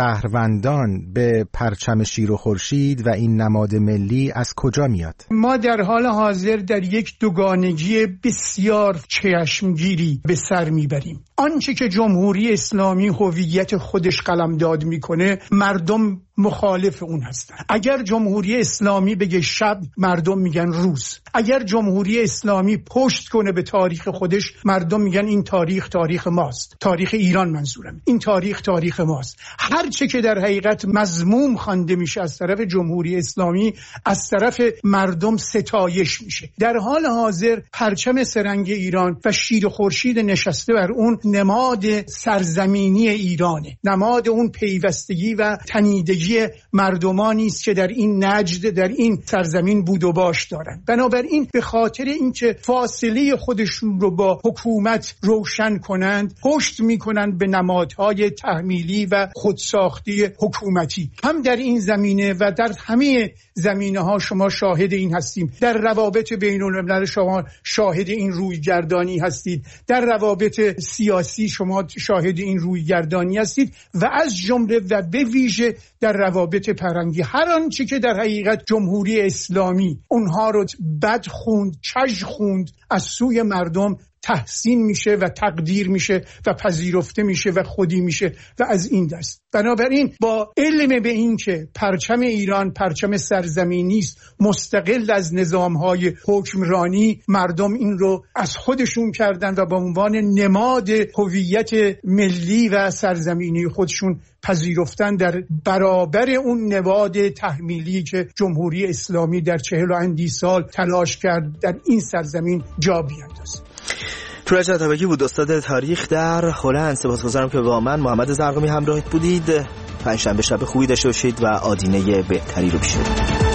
شهروندان به پرچم شیر و خورشید و این نماد ملی از کجا میاد؟ ما در حال حاضر در یک دوگانگی بسیار چشمگیری به سر میبریم. آنچه که جمهوری اسلامی هویت خودش قلمداد میکنه، مردم مخالف اون هستن. اگر جمهوری اسلامی بگه شب، مردم میگن روز. اگر جمهوری اسلامی پشت کنه به تاریخ خودش، مردم میگن این تاریخ تاریخ ماست. تاریخ ایران منظورم. این تاریخ تاریخ ماست. هر چه که در حقیقت مذموم خوانده میشه از طرف جمهوری اسلامی، از طرف مردم ستایش میشه. در حال حاضر پرچم سرنگ ایران و شیر و خورشید نشسته بر اون نماد سرزمینی ایرانه. نماد اون پیوستگی و تنیدگی مردمانی است که در این نجد، در این سرزمین بود و باش دارند. بنابراین به خاطر اینکه فاصله خودشون رو با حکومت روشن کنند، پشت میکنند به نمادهای تحمیلی و خودساختی حکومتی. هم در این زمینه و در همه زمینه ها شما شاهد این هستیم. در روابط بین الملل شما شاهد این رویگردانی هستید. در روابط سیاسی شما شاهد این رویگردانی هستید و از جمله و به ویژه در روابط فرهنگی. هر آنچه که در حقیقت جمهوری اسلامی اونها رو بد خوند، کژ خوند، از سوی مردم تحسین میشه و تقدیر میشه و پذیرفته میشه و خودی میشه و از این دست. بنابراین با علم به این که پرچم ایران پرچم سرزمینی است مستقل از نظامهای حکمرانی، مردم این رو از خودشون کردن و به عنوان نماد هویت ملی و سرزمینی خودشون پذیرفتن در برابر اون نواد تحمیلی که جمهوری اسلامی در چهل و اندی سال تلاش کرد در این سرزمین جا بیاندازد. تورج عطابکی بود، استاد تاریخ در هلند. سپاسگزارم که با من محمد زرقامی همراهت بودید. پنجشنبه شب خوبی داشته باشید و آدینه بهتری رو پیش برید.